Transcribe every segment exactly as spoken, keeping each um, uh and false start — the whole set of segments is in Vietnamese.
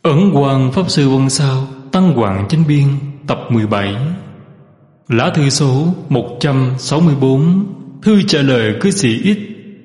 Ấn Quang Pháp Sư Vân Sao Tăng Hoàng Chánh Biên tập mười bảy. Lá thư số một trăm sáu mươi bốn. Thư trả lời cư sĩ X.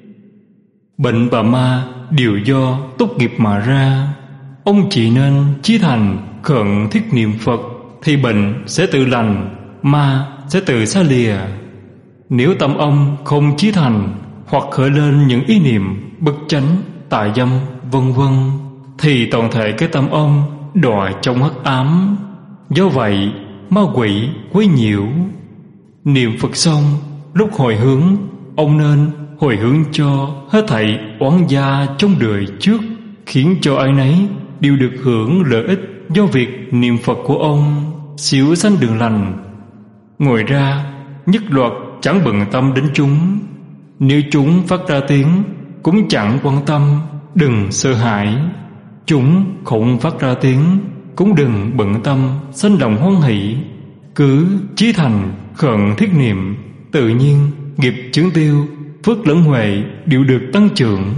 Bệnh và ma đều do tốt nghiệp mà ra. Ông chỉ nên chí thành khẩn thiết niệm Phật, thì bệnh sẽ tự lành, ma sẽ tự xa lìa. Nếu tâm ông không chí thành, hoặc khởi lên những ý niệm bất chánh, tà dâm, vân vân, thì toàn thể cái tâm ông đọa trong hắc ám. Do vậy ma quỷ quấy nhiễu. Niệm Phật xong, lúc hồi hướng, ông nên hồi hướng cho hết thảy oán gia trong đời trước, khiến cho ai nấy đều được hưởng lợi ích do việc niệm Phật của ông, xíu sanh đường lành. Ngoài ra, nhất loạt chẳng bận tâm đến chúng. Nếu chúng phát ra tiếng, cũng chẳng quan tâm, đừng sợ hãi. Chúng không phát ra tiếng, cũng đừng bận tâm, sanh lòng hoan hỷ. Cứ chí thành khẩn thiết niệm, tự nhiên nghiệp chướng tiêu, phước lẫn huệ đều được tăng trưởng.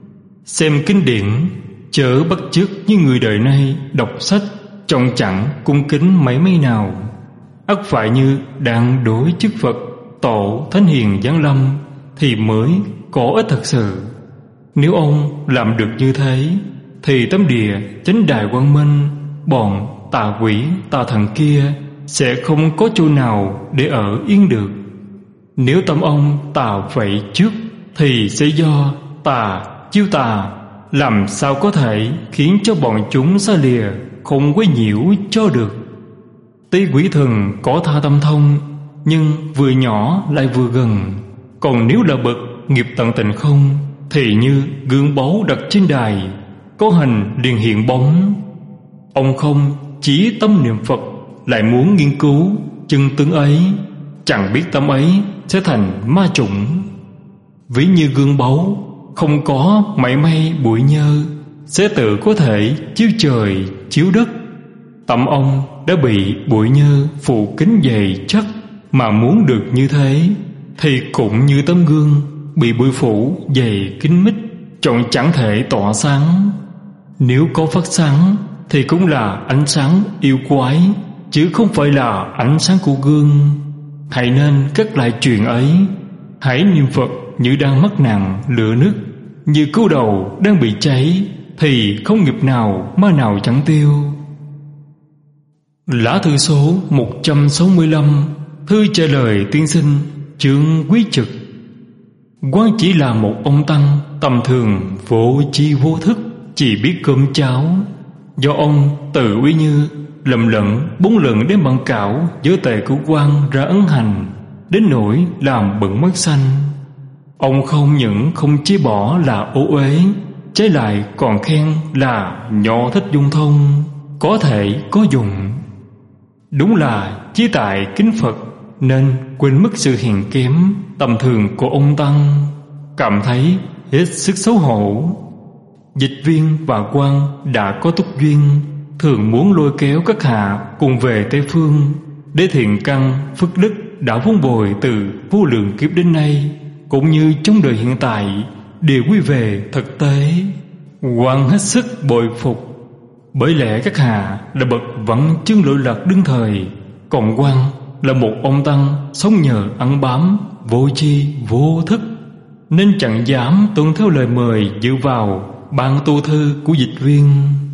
Xem kinh điển, chớ bắt chước như người đời nay đọc sách, trông chẳng cung kính mấy mấy nào. Ắt phải như đang đối trước Phật, tổ, thánh hiền giáng lâm, thì mới có ích thật sự. Nếu ông làm được như thế, thì tấm địa chánh đài quang minh, bọn tà quỷ tà thần kia sẽ không có chỗ nào để ở yên được. Nếu tâm ông tà vậy trước, thì sẽ do tà chiêu tà, làm sao có thể khiến cho bọn chúng xa lìa, không quấy nhiễu cho được. Tuy quỷ thần có tha tâm thông, nhưng vừa nhỏ lại vừa gần. Còn nếu là bậc nghiệp tận tình không, thì như gương báu đặt trên đài, có hình liền hiện bóng. Ông không chỉ tâm niệm Phật, lại muốn nghiên cứu chân tướng ấy, chẳng biết tâm ấy sẽ thành ma chủng. Ví như gương báu không có mảy may bụi nhơ, sẽ tự có thể chiếu trời chiếu đất. Tâm ông đã bị bụi nhơ phủ kín dày chắc, mà muốn được như thế, thì cũng như tấm gương bị bụi phủ dày kín mít, chọn chẳng thể tỏa sáng. Nếu có phát sáng, thì cũng là ánh sáng yêu quái, chứ không phải là ánh sáng của gương. Hãy nên cất lại chuyện ấy. Hãy niệm Phật như đang mắc nạn lửa nứt, như cứu đầu đang bị cháy, thì không nghiệp nào ma nào chẳng tiêu. Lá thư số một trăm sáu mươi lăm. Thư trả lời tiên sinh Trương Quý Trực. Quán chỉ là một ông tăng tầm thường, vô chi vô thức, chỉ biết cơm cháo. Do ông tự uy như lầm lẫn bốn lần đến bằng cảo giới tề của quan ra ấn hành, đến nỗi làm bận mắt xanh. Ông không những không chế bỏ là ô uế, trái lại còn khen là nho thích dung thông, có thể có dùng. Đúng là chí tại kính Phật, nên quên mất sự hèn kém tầm thường của ông tăng, cảm thấy hết sức xấu hổ. Dịch viên và quan đã có túc duyên, thường muốn lôi kéo các hạ cùng về Tây Phương, để thiện căn phước đức đã vun bồi từ vô lượng kiếp đến nay, cũng như trong đời hiện tại, đều quy về thực tế. Quan hết sức bội phục. Bởi lẽ các hạ là bậc vẫn chương lỗi lạc đương thời, còn quan là một ông tăng sống nhờ ăn bám, vô chi vô thức, nên chẳng dám tuân theo lời mời dự vào ban tu thư của dịch viên.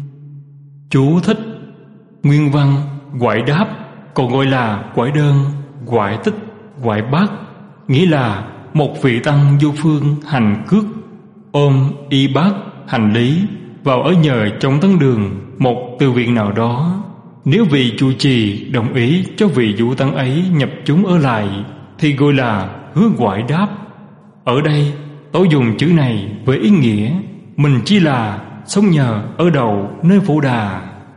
Chú thích: nguyên văn ngoại đáp, còn gọi là ngoại đơn, ngoại tích, ngoại bát, nghĩa là một vị tăng vô phương hành cước, ôm y bát hành lý vào ở nhờ trong tấn đường một từ viện nào đó. Nếu vị trụ trì đồng ý cho vị vũ tăng ấy nhập chúng ở lại, thì gọi là hứa ngoại đáp. Ở đây tôi dùng chữ này với ý nghĩa mình chỉ là sống nhờ ở đầu nơi Phổ Đà.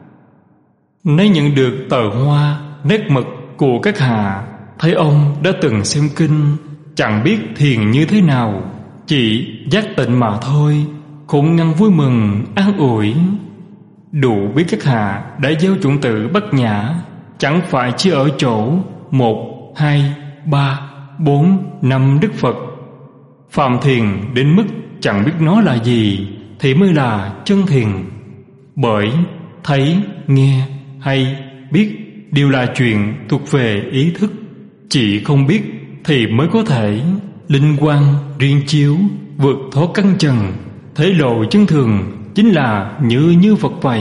Nếu nhận được tờ hoa nét mực của các hạ, thấy ông đã từng xem kinh, chẳng biết thiền như thế nào, chỉ giác tịnh mà thôi, cũng ngăn vui mừng an ủi. Đủ biết các hạ đã gieo chủng tử Bát Nhã, chẳng phải chỉ ở chỗ một, hai, ba, bốn, năm Đức Phật. Phàm thiền đến mức chẳng biết nó là gì, thì mới là chân thiền. Bởi thấy, nghe hay biết đều là chuyện thuộc về ý thức. Chỉ không biết thì mới có thể linh quang riêng chiếu, vượt thoát căn trần, thế lộ chân thường, chính là như như Phật vậy.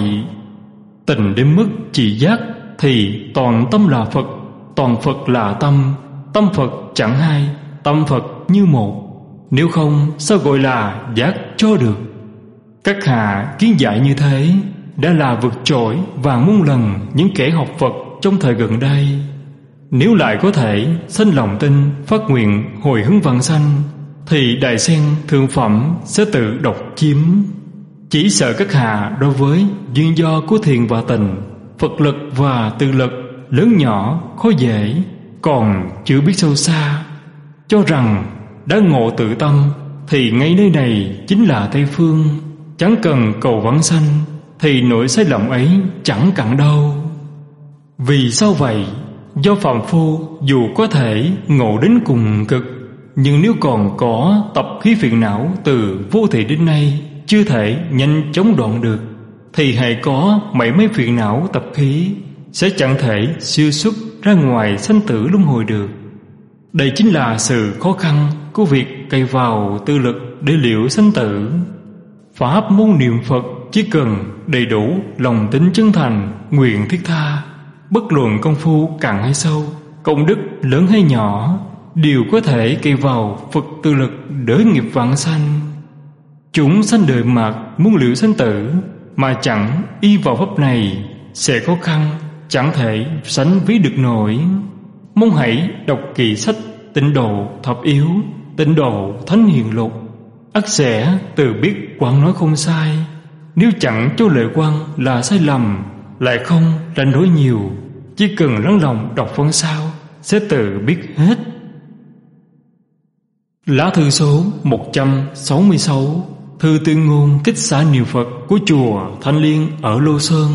Tình đến mức chỉ giác thì toàn tâm là Phật, toàn Phật là tâm, tâm Phật chẳng hai, tâm Phật như một. Nếu không sao gọi là giác cho được? Các hạ kiến giải như thế đã là vượt trội và muôn lần những kẻ học Phật trong thời gần đây. Nếu lại có thể sanh lòng tin, phát nguyện hồi hướng vãng sanh, thì Đại Sen thượng phẩm sẽ tự độc chiếm. Chỉ sợ các hạ đối với duyên do của thiền và tình, Phật lực và tự lực lớn nhỏ khó dễ, còn chưa biết sâu xa, cho rằng đã ngộ tự tâm thì ngay nơi này chính là Tây Phương, chẳng cần cầu vãng sanh, thì nỗi sai lầm ấy chẳng cặn đâu. Vì sao vậy? Do phàm phu dù có thể ngộ đến cùng cực, nhưng nếu còn có tập khí phiền não từ vô thị đến nay chưa thể nhanh chóng đoạn được, thì hãy có mấy mấy phiền não tập khí sẽ chẳng thể siêu xuất ra ngoài sanh tử luân hồi được. Đây chính là sự khó khăn của việc cày vào tư lực để liễu sanh tử. Pháp môn niệm Phật chỉ cần đầy đủ lòng tính chân thành, nguyện thiết tha, bất luận công phu cạn hay sâu, công đức lớn hay nhỏ, đều có thể cày vào Phật tư lực đỡ nghiệp vãng sanh. Chúng sanh đời mạt muốn liễu sanh tử mà chẳng y vào pháp này sẽ khó khăn, chẳng thể sánh ví được nổi. Mong hãy đọc kỳ sách Tịnh Độ Thập Yếu, Tịnh Độ Thánh Hiền Lục, ắt sẽ tự biết Quán nói không sai. Nếu chẳng cho lời Quán là sai lầm, lại không rảnh rỗi nhiều, chỉ cần lắng lòng đọc phân sao sẽ tự biết hết. Lá thư số một trăm sáu mươi sáu, thư tuyên ngôn kích xả niệm Phật của chùa Thanh Liên ở Lô Sơn.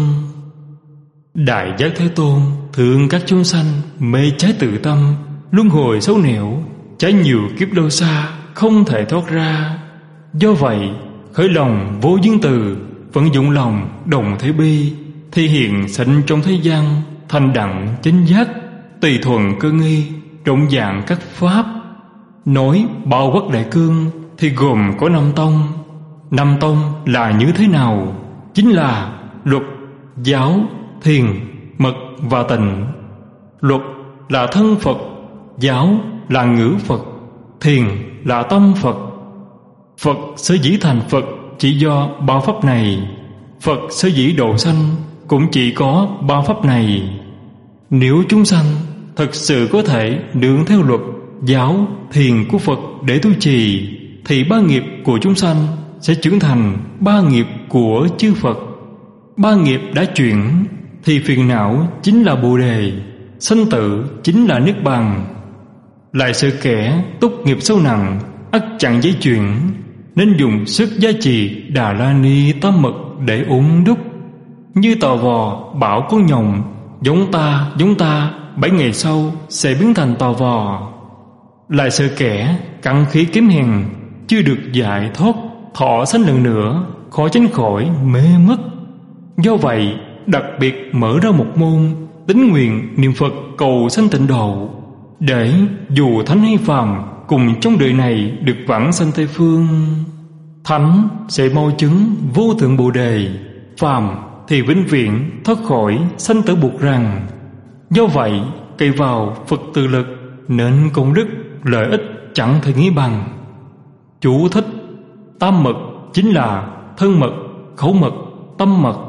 Đại Giác Thế Tôn thương các chúng sanh mê trái tự tâm, luân hồi xấu nẻo, trái nhiều kiếp lâu xa không thể thoát ra. Do vậy khởi lòng vô duyên từ, vận dụng lòng đồng thế bi, thi hiện sanh trong thế gian, thành đặng chánh giác, tùy thuận cơ nghi, rộng dạng các pháp. Nói bao quát đại cương thì gồm có năm tông. Năm tông là như thế nào? Chính là luật, giáo, thiền, mật và tịnh. Luật là thân Phật, giáo là ngữ Phật, thiền là tâm Phật. Phật sở dĩ thành Phật chỉ do ba pháp này, Phật sở dĩ độ sanh cũng chỉ có ba pháp này. Nếu chúng sanh thật sự có thể nương theo luật, giáo, thiền của Phật để tu trì, thì ba nghiệp của chúng sanh sẽ trưởng thành ba nghiệp của chư Phật. Ba nghiệp đã chuyển thì phiền não chính là Bồ Đề, sanh tử chính là Niết Bàn. Lại sự kẻ túc nghiệp sâu nặng ắt chẳng dễ chuyển, nên dùng sức gia trì Đà La Ni Tam Mật để uốn đúc. Như tò vò bảo con nhộng, giống ta giống ta, bảy ngày sau sẽ biến thành tò vò. Lại sợ kẻ cặn khí kém hèn, chưa được giải thoát, thọ sanh lần nữa, khó tránh khỏi mê mất. Do vậy đặc biệt mở ra một môn tín nguyện niệm Phật cầu sanh tịnh độ, để dù thánh hay phàm cùng trong đời này được vãng sanh Tây Phương. Thánh sẽ mau chứng vô thượng Bồ Đề, phàm thì vĩnh viễn thoát khỏi sanh tử buộc rằng. Do vậy cậy vào Phật tự lực, nên công đức lợi ích chẳng thể nghĩ bằng. Chú thích: tam mật chính là thân mật, khẩu mật, tâm mật.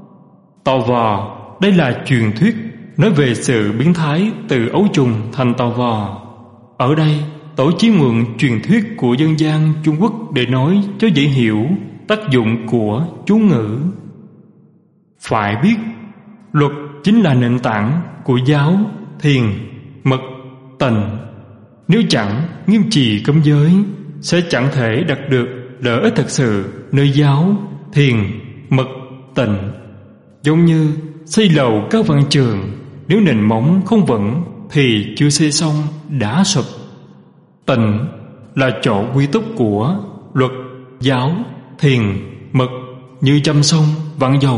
Tò vò đây là truyền thuyết nói về sự biến thái từ ấu trùng thành tò vò. Ở đây tổ chí mượn truyền thuyết của dân gian Trung Quốc để nói cho dễ hiểu tác dụng của chú ngữ. Phải biết luật chính là nền tảng của giáo, thiền, mật, tịnh. Nếu chẳng nghiêm trì cấm giới, sẽ chẳng thể đạt được lợi ích thật sự nơi giáo, thiền, mật, tịnh. Giống như xây lầu các văn trường, nếu nền móng không vững thì chưa xây xong đã sụp. Tịnh là chỗ quy túc của luật, giáo, thiền, mật, như trăm sông vạn dòng,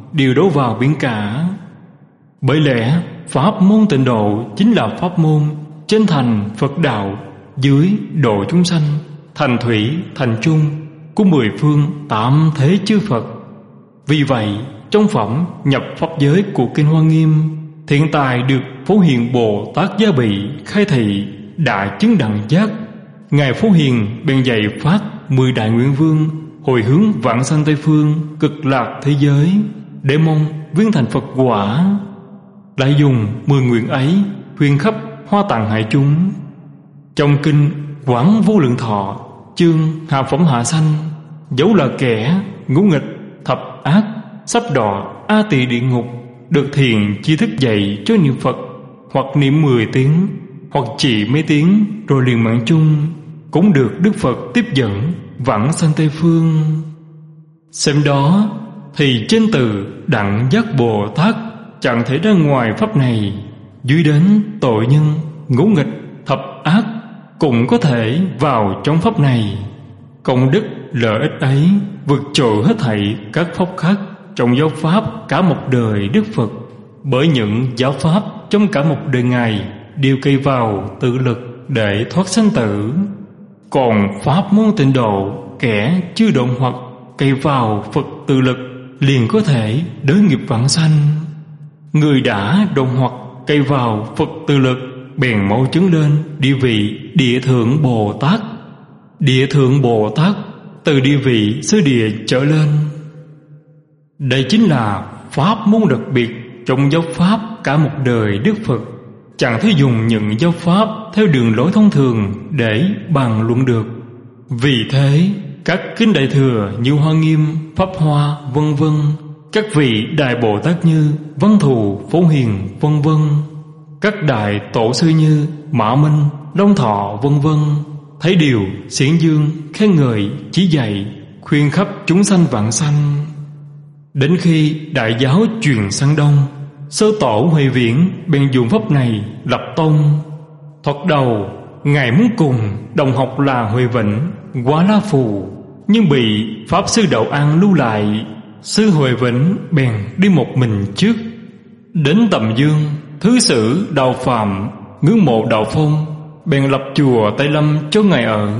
đều đổ vào biển cả. Bởi lẽ pháp môn tịnh độ chính là pháp môn trên thành Phật đạo, dưới độ chúng sanh, thành thủy thành chung của mười phương tạm thế chư Phật. Vì vậy, trong phẩm nhập pháp giới của Kinh Hoa Nghiêm, hiện tại được Phổ Hiền Bồ Tát Gia Bị khai thị đại chứng đẳng giác. Ngài Phổ Hiền bèn dạy phát mười đại nguyện vương hồi hướng vãng sanh Tây phương cực lạc thế giới, để mong viên thành Phật quả. Lại dùng mười nguyện ấy khuyên khắp Hoa Tạng hải chúng. Trong kinh Quảng Vô Lượng Thọ chương Hạ Phẩm Hạ Sanh, dẫu là kẻ ngũ nghịch thập ác, sắp đọa A Tỳ địa ngục, được thiền chi thức dạy cho niệm Phật, hoặc niệm mười tiếng, hoặc chỉ mấy tiếng rồi liền mạng chung, cũng được Đức Phật tiếp dẫn vãng sanh Tây phương. Xem đó thì trên từ Đẳng Giác Bồ Tát chẳng thể ra ngoài pháp này, dưới đến tội nhân ngũ nghịch thập ác cũng có thể vào trong pháp này. Công đức lợi ích ấy vượt trội hết thảy các pháp khác trong giáo pháp cả một đời Đức Phật. Bởi những giáo pháp trong cả một đời Ngài đều cây vào tự lực để thoát sanh tử. Còn pháp môn tịnh độ, kẻ chưa độ hoặc cây vào Phật tự lực liền có thể đới nghiệp vãng sanh. Người đã độ hoặc cây vào Phật tự lực bèn mau chứng lên địa vị Địa Thượng Bồ Tát. Địa Thượng Bồ Tát từ địa vị xứ địa trở lên. Đây chính là pháp môn đặc biệt trong giáo pháp cả một đời Đức Phật. Chẳng thể dùng những giáo pháp theo đường lối thông thường để bàn luận được. Vì thế, các kinh đại thừa như Hoa Nghiêm, Pháp Hoa, vân vân, các vị đại Bồ Tát như Văn Thù, Phổ Hiền, vân vân, các đại tổ sư như Mã Minh, Long Thọ, vân vân, thấy điều xiển dương, khen ngợi, chỉ dạy, khuyên khắp chúng sanh vãng sanh. Đến khi đại giáo truyền sang Đông, sơ tổ Huệ Viễn bèn dùng pháp này lập tông. Thoạt đầu Ngài muốn cùng đồng học là Huệ Vĩnh, Quá La Phù, nhưng bị Pháp Sư Đậu An lưu lại. Sư Huệ Vĩnh bèn đi một mình trước. Đến Tầm Dương, Thứ Sử Đạo Phạm ngưỡng mộ Đạo Phong, bèn lập chùa Tây Lâm cho Ngài ở.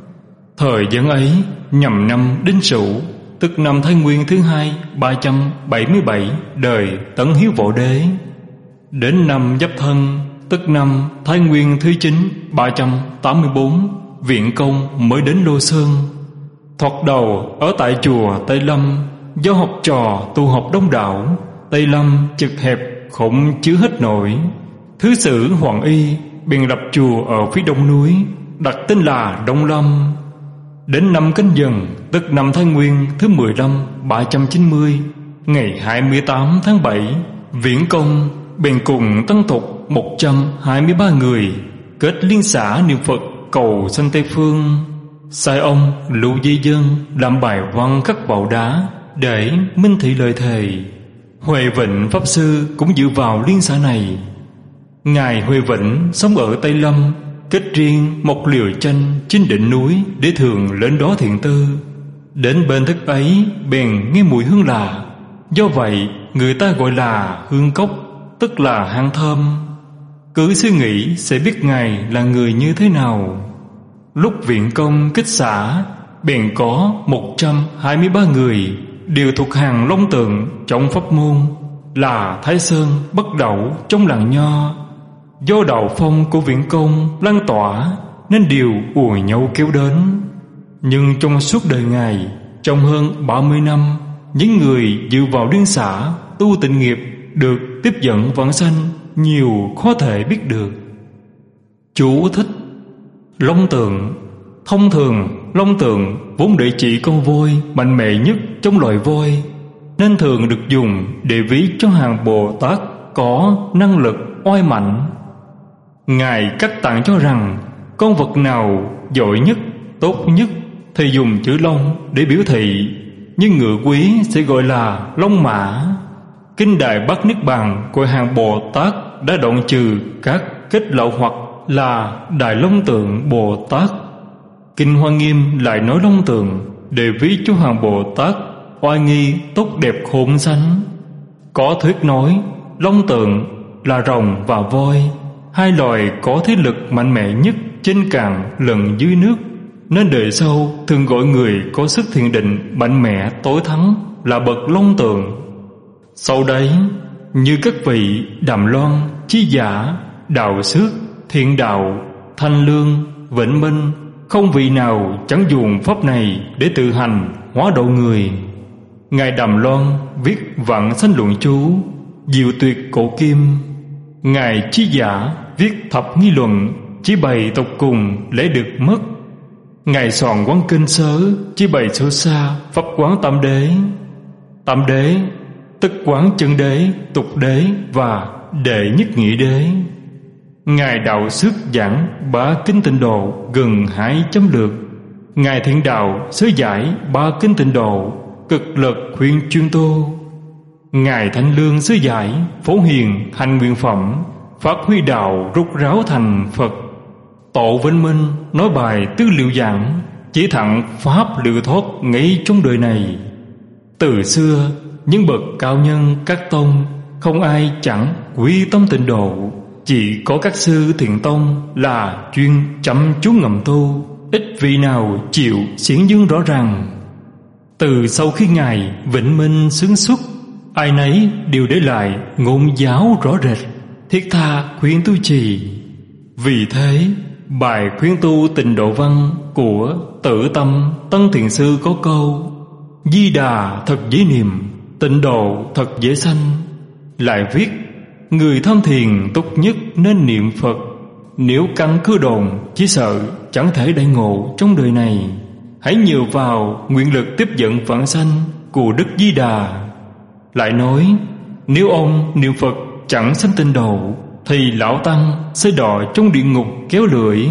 Thời gian ấy nhằm năm Đinh Sửu, tức năm Thái Nguyên thứ hai ba trăm bảy mươi bảy đời Tấn Hiếu Võ Đế. Đến năm Giáp Thân, tức năm Thái Nguyên thứ chín ba trăm tám mươi bốn, Viện Công mới đến Lô Sơn. Thoạt đầu ở tại chùa Tây Lâm, do học trò tu học đông đảo, Tây Lâm chật hẹp không chứa hết nổi. Thứ Sử Hoàng Y bèn lập chùa ở phía đông núi, đặt tên là Đông Lâm. Đến năm Canh Dần, tức năm Thái Nguyên thứ mười lăm ba trăm chín mươi, ngày hai mươi tám tháng bảy, Viễn Công bèn cùng tăng tục một trăm hai mươi ba người kết liên xã niệm Phật cầu sanh Tây phương. Sai ông Lưu Di Dân làm bài văn khắc vào đá để minh thị lời thề. Huệ Vịnh Pháp Sư cũng dự vào liên xã này. Ngài Huệ Vĩnh sống ở Tây Lâm, kết riêng một liều tranh trên đỉnh núi để thường lên đó thiện tư. Đến bên thức ấy bèn nghe mùi hương lạ, do vậy người ta gọi là hương cốc, tức là hang thơm. Cứ suy nghĩ sẽ biết Ngài là người như thế nào. Lúc Viện Công kích xã, bèn có một trăm hai mươi ba người đều thuộc hàng Long Tượng trong pháp môn, là Thái Sơn Bất Đậu trong làng Nho. Do đạo phong của Viện Công lan tỏa nên đều ùa nhau kéo đến. Nhưng trong suốt đời Ngài, trong hơn ba mươi năm, những người dự vào liên xã tu tịnh nghiệp được tiếp dẫn vãng sanh nhiều khó thể biết được. Chú thích: Long Tượng. Thông thường Long Tượng vốn để chỉ con voi mạnh mẽ nhất trong loài voi, nên thường được dùng để ví cho hàng Bồ Tát có năng lực oai mạnh. Ngài Các Tạng cho rằng con vật nào giỏi nhất, tốt nhất thì dùng chữ Long để biểu thị, nhưng ngựa quý sẽ gọi là Long Mã. Kinh Đại Bát Niết Bàn gọi hàng Bồ Tát đã đoạn trừ các kết lậu hoặc là Đại Long Tượng Bồ Tát. Kinh Hoa Nghiêm lại nói Long Tượng để ví cho hàng Bồ Tát oai nghi tốt đẹp khôn sánh. Có thuyết nói long tượng là rồng và voi, hai loài có thế lực mạnh mẽ nhất trên cạn lẫn dưới nước, nên đời sau thường gọi người có sức thiền định mạnh mẽ tối thắng là bậc long tượng. Sau đấy, như các vị Đàm Loan, Chí Giả, Đạo Xước, Thiện Đạo, Thanh Lương, Vĩnh Minh, không vị nào chẳng dùng pháp này để tự hành hóa độ người. Ngài Đàm Loan viết Vạn Sanh Luận Chú, Diệu Tuyệt Cổ Kim. Ngài Chí Giả viết Thập Nghi Luận, chỉ bày tột cùng lẽ được mất. Ngài soạn Quán Kinh Sớ, chỉ bày sâu xa pháp quán tam đế. Tam đế tức quán chân đế, tục đế và đệ nhất nghĩa đế. Ngài Đạo Xước giảng ba kinh tịnh độ gần hai chấm lượt. Ngài Thiện Đạo sớ giải ba kinh tịnh độ cực lực khuyên chuyên tu. Ngài Thanh Lương sớ giải phổ hiền hành nguyện phẩm, phát huy đạo rút ráo thành Phật. Tổ Vĩnh Minh nói bài tư liệu giảng, chỉ thẳng pháp liệu thoát ngay trong đời này. Từ xưa những bậc cao nhân các tông không ai chẳng quy tâm tịnh độ, chỉ có các sư thiện tông là chuyên chăm chú ngầm tu, ít vị nào chịu xiển dương rõ ràng. Từ sau khi Ngài Vĩnh Minh xứng xuất, ai nấy đều để lại ngôn giáo rõ rệt, thiết tha khuyên tu trì. Vì thế, bài khuyên tu tịnh độ văn của Tử Tâm Tân Thiền Sư có câu: Di Đà thật dễ niệm, tịnh độ thật dễ sanh. Lại viết: người tham thiền tốt nhất nên niệm Phật, nếu căn cứ đồn chỉ sợ chẳng thể đại ngộ trong đời này. Hãy nhờ vào nguyện lực tiếp dẫn vãng sanh của Đức Di Đà. Lại nói: nếu ông niệm Phật chẳng sanh tịnh độ, thì lão tăng sẽ đọa trong địa ngục kéo lưỡi.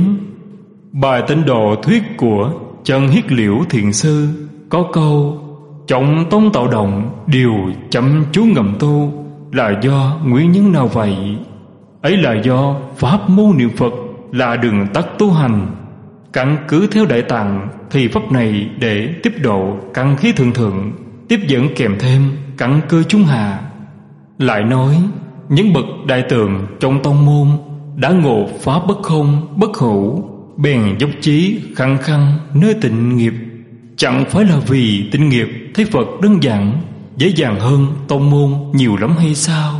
Bài tịnh độ thuyết của Trần Hiết Liễu Thiền Sư có câu: trọng tông tạo động đều chăm chú ngầm tu, là do nguyên nhân nào vậy? Ấy là do pháp môn niệm Phật là đường tắt tu hành. Căn cứ theo Đại Tạng thì pháp này để tiếp độ căn khí thượng thượng, tiếp dẫn kèm thêm căn cơ trung hạ. Lại nói những bậc đại tường trong tông môn đã ngộ pháp bất không bất hữu, bèn dốc chí khăng khăng nơi tịnh nghiệp. Chẳng phải là vì tịnh nghiệp thấy Phật đơn giản, dễ dàng hơn tông môn nhiều lắm hay sao?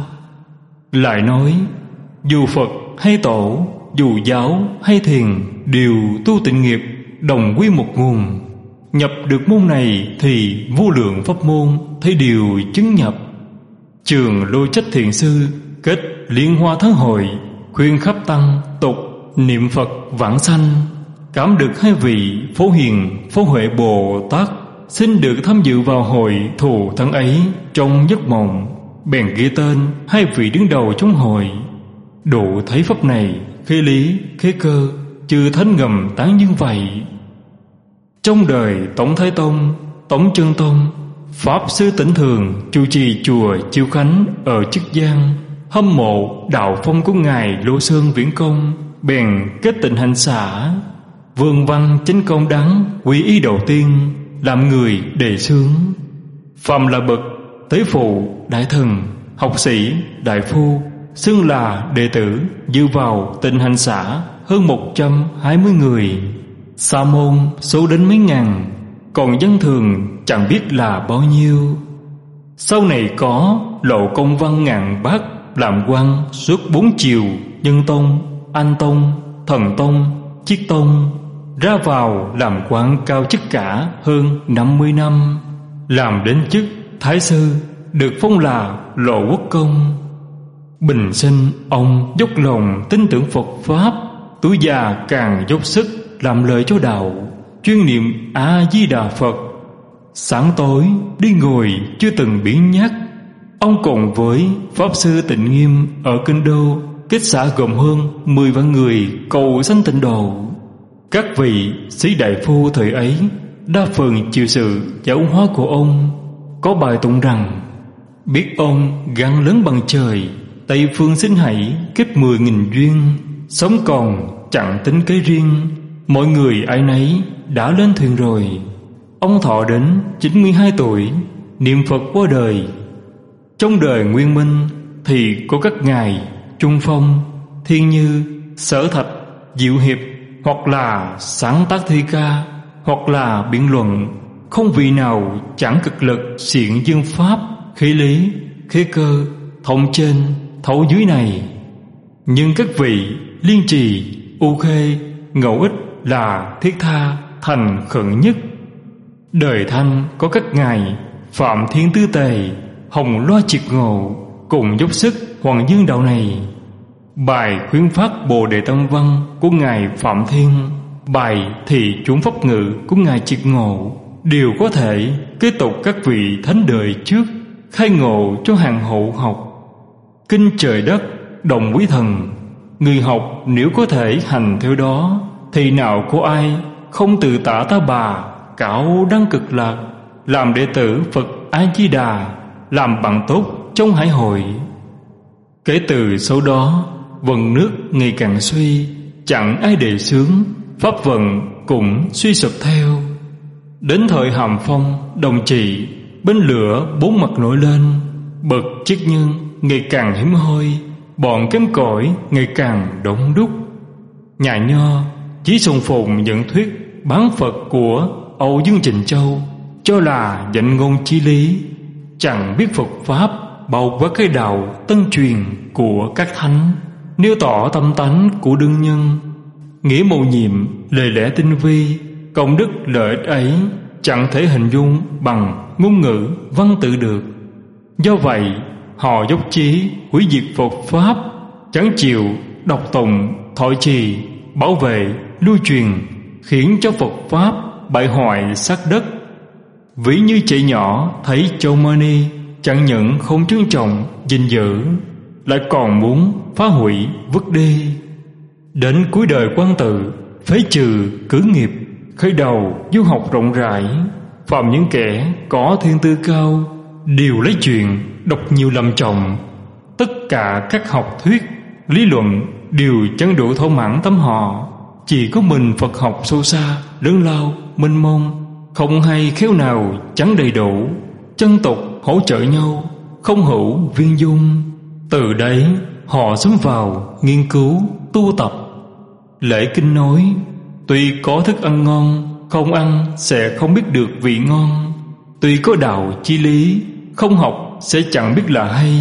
Lại nói dù Phật hay Tổ, dù giáo hay thiền đều tu tịnh nghiệp, đồng quy một nguồn. Nhập được môn này thì vô lượng pháp môn thấy đều chứng nhập. Trường Lôi Trách Thiền Sư kết Liên Hoa Thắng Hội, khuyên khắp tăng tục niệm Phật vãng sanh. Cảm được hai vị Phổ Hiền Phổ Huệ Bồ Tát xin được tham dự vào hội thù thắng ấy trong giấc mộng, bèn ghi tên hai vị đứng đầu trong hội. Đủ thấy pháp này khế lý khế cơ, chư thánh ngầm tán như vậy. Trong đời Tổng Thái Tông, Tổng Chân Tông, Pháp Sư Tỉnh Thường chủ trì chùa Chiêu Khánh ở Chức Giang, hâm mộ đạo phong của Ngài Lô Sơn Viễn Công, bèn kết tịnh hành xã. Vương văn chánh công đắng quy y đầu tiên, làm người đề xướng. Phàm là bậc tế phụ, đại thần, học sĩ, đại phu, xưng là đệ tử, dự vào tịnh hành xã hơn một trăm hai mươi người. Sa môn số đến mấy ngàn, còn dân thường chẳng biết là bao nhiêu. Sau này có Lộ Công Văn ngàn bát làm quan suốt bốn triều, Nhân Tông, Anh Tông, Thần Tông, Chiết Tông, ra vào làm quan cao chức cả hơn năm mươi năm, làm đến chức Thái Sư, được phong là Lộ Quốc Công. Bình sinh ông dốc lòng tin tưởng Phật Pháp, tuổi già càng dốc sức làm lời cho đạo, chuyên niệm A Di Đà Phật. Sáng tối đi ngồi chưa từng biến nhắc. Ông cùng với Pháp Sư Tịnh Nghiêm ở Kinh Đô kết xã gồm hơn mười vạn người cầu sanh tịnh độ. Các vị sĩ đại phu thời ấy đa phần chịu sự giáo hóa của ông. Có bài tụng rằng: biết ông gan lớn bằng trời, Tây phương xin hãy kết mười nghìn duyên, sống còn chẳng tính kế riêng, mọi người ai nấy đã lên thuyền rồi. Ông thọ đến chín mươi hai tuổi, niệm Phật qua đời. Trong đời Nguyên Minh thì có các ngài Trung Phong, Thiên Như, Sở Thạch, Diệu Hiệp, hoặc là sáng tác thi ca, hoặc là biện luận. Không vị nào chẳng cực lực xiển dương pháp, khí lý, khế cơ, thông trên, thấu dưới này. Nhưng các vị Liên Trì, U Khê, Ngẫu Ích là thiết tha, thành khẩn nhất. Đời Thanh có các ngài Phạm Thiên Tư Tề, Hồng Loa Triệt Ngộ, cùng dốc sức Hoàng Dương đạo này. Bài khuyến phát Bồ Đề Tâm Văn của ngài Phạm Thiên, bài thị chuẩn pháp ngữ của ngài Triệt Ngộ đều có thể kế tục các vị thánh đời trước, khai ngộ cho hàng hậu học. Kinh trời đất, đồng quý thần, người học nếu có thể hành theo đó, thì nào có ai không từ tả ta bà, cạo đăng cực lạc, làm đệ tử Phật A Di Đà, làm bạn tốt trong hải hội. Kể từ sau đó, vận nước ngày càng suy, chẳng ai đề xướng, pháp vận cũng suy sụp theo. Đến thời Hàm Phong, Đồng Trị, bên lửa bốn mặt nổi lên, bậc triết nhân ngày càng hiếm hoi, bọn kém cỏi ngày càng đông đúc. Nhà Nho chỉ sùng phùng nhận thuyết bán Phật của Âu Dương Trịnh Châu, cho là dạy ngôn chí lý, chẳng biết Phật pháp bao quát cái đạo tân truyền của các thánh, nêu tỏ tâm tánh của đương nhân. Nghĩa mầu nhiệm, lời lẽ tinh vi, công đức lợi ích ấy chẳng thể hình dung bằng ngôn ngữ văn tự được. Do vậy họ dốc chí hủy diệt Phật pháp, chẳng chịu đọc tụng, thọ trì, bảo vệ, lưu truyền, khiến cho Phật pháp bại hoại sát đất. Ví như trẻ nhỏ thấy châu mani, chẳng những không trân trọng gìn giữ, lại còn muốn phá hủy vứt đi. Đến cuối đời Quang Tự, phế trừ cử nghiệp, khởi đầu du học rộng rãi. Phạm những kẻ có thiên tư cao đều lấy chuyện đọc nhiều lầm trọng. Tất cả các học thuyết, lý luận đều chẳng đủ thỏa mãn tâm họ. Chỉ có mình Phật học sâu xa, lớn lao, mênh mông, không hay khéo nào chẳng đầy đủ. Chân tục hỗ trợ nhau, không hữu viên dung. Từ đấy họ xúm vào nghiên cứu, tu tập. Lễ kinh nói, tuy có thức ăn ngon, không ăn sẽ không biết được vị ngon. Tuy có đạo chí lý, không học sẽ chẳng biết là hay.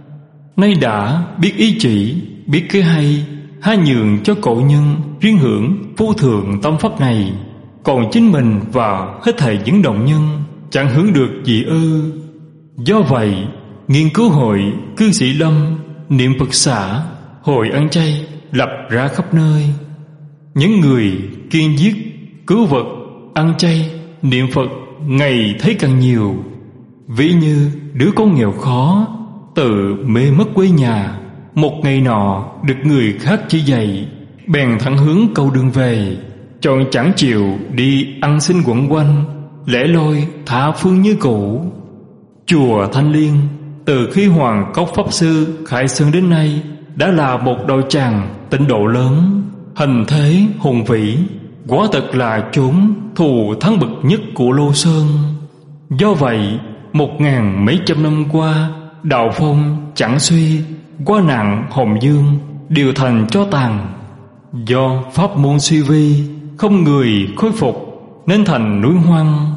Nay đã biết ý chỉ, biết cái hay, há nhường cho cậu nhân riêng hưởng vô thượng tâm pháp này. Còn chính mình và hết thảy những đồng nhân chẳng hưởng được gì ư? Do vậy, nghiên cứu hội cư sĩ Lâm, niệm Phật xã, hội ăn chay lập ra khắp nơi. Những người kiên giết, cứu vật, ăn chay, niệm Phật ngày thấy càng nhiều. Ví như đứa con nghèo khó, tự mê mất quê nhà, một ngày nọ được người khác chỉ dạy, bèn thẳng hướng câu đường về, chọn chẳng chịu đi ăn xin quẩn quanh, lẻ loi tha phương như cũ. Chùa Thanh Liên từ khi Hoàng Cốc Pháp Sư khai sơn đến nay đã là một đạo tràng tịnh độ lớn, hình thế hùng vĩ, quả thật là chốn thù thắng bậc nhất của Lô Sơn. Do vậy, một ngàn mấy trăm năm qua, đạo phong chẳng suy, qua nạn Hồng Dương đều thành cho tàn. Do pháp môn suy vi, không người khôi phục, nên thành núi hoang.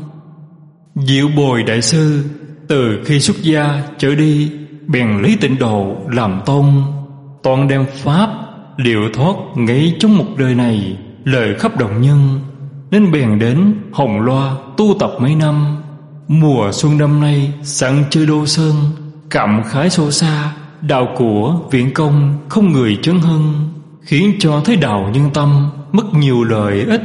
Diệu Bồi Đại Sư từ khi xuất gia trở đi, bèn lấy tịnh độ làm tôn, toàn đem pháp liệu thoát ngay trong một đời này, lời khắp đồng nhân, nên bèn đến Hồng Loa tu tập mấy năm. Mùa xuân năm nay sẵn chơi Lô Sơn, cảm khái sâu xa, đạo của viện công không người chấn hưng, khiến cho thế đạo nhân tâm mất nhiều lợi ích.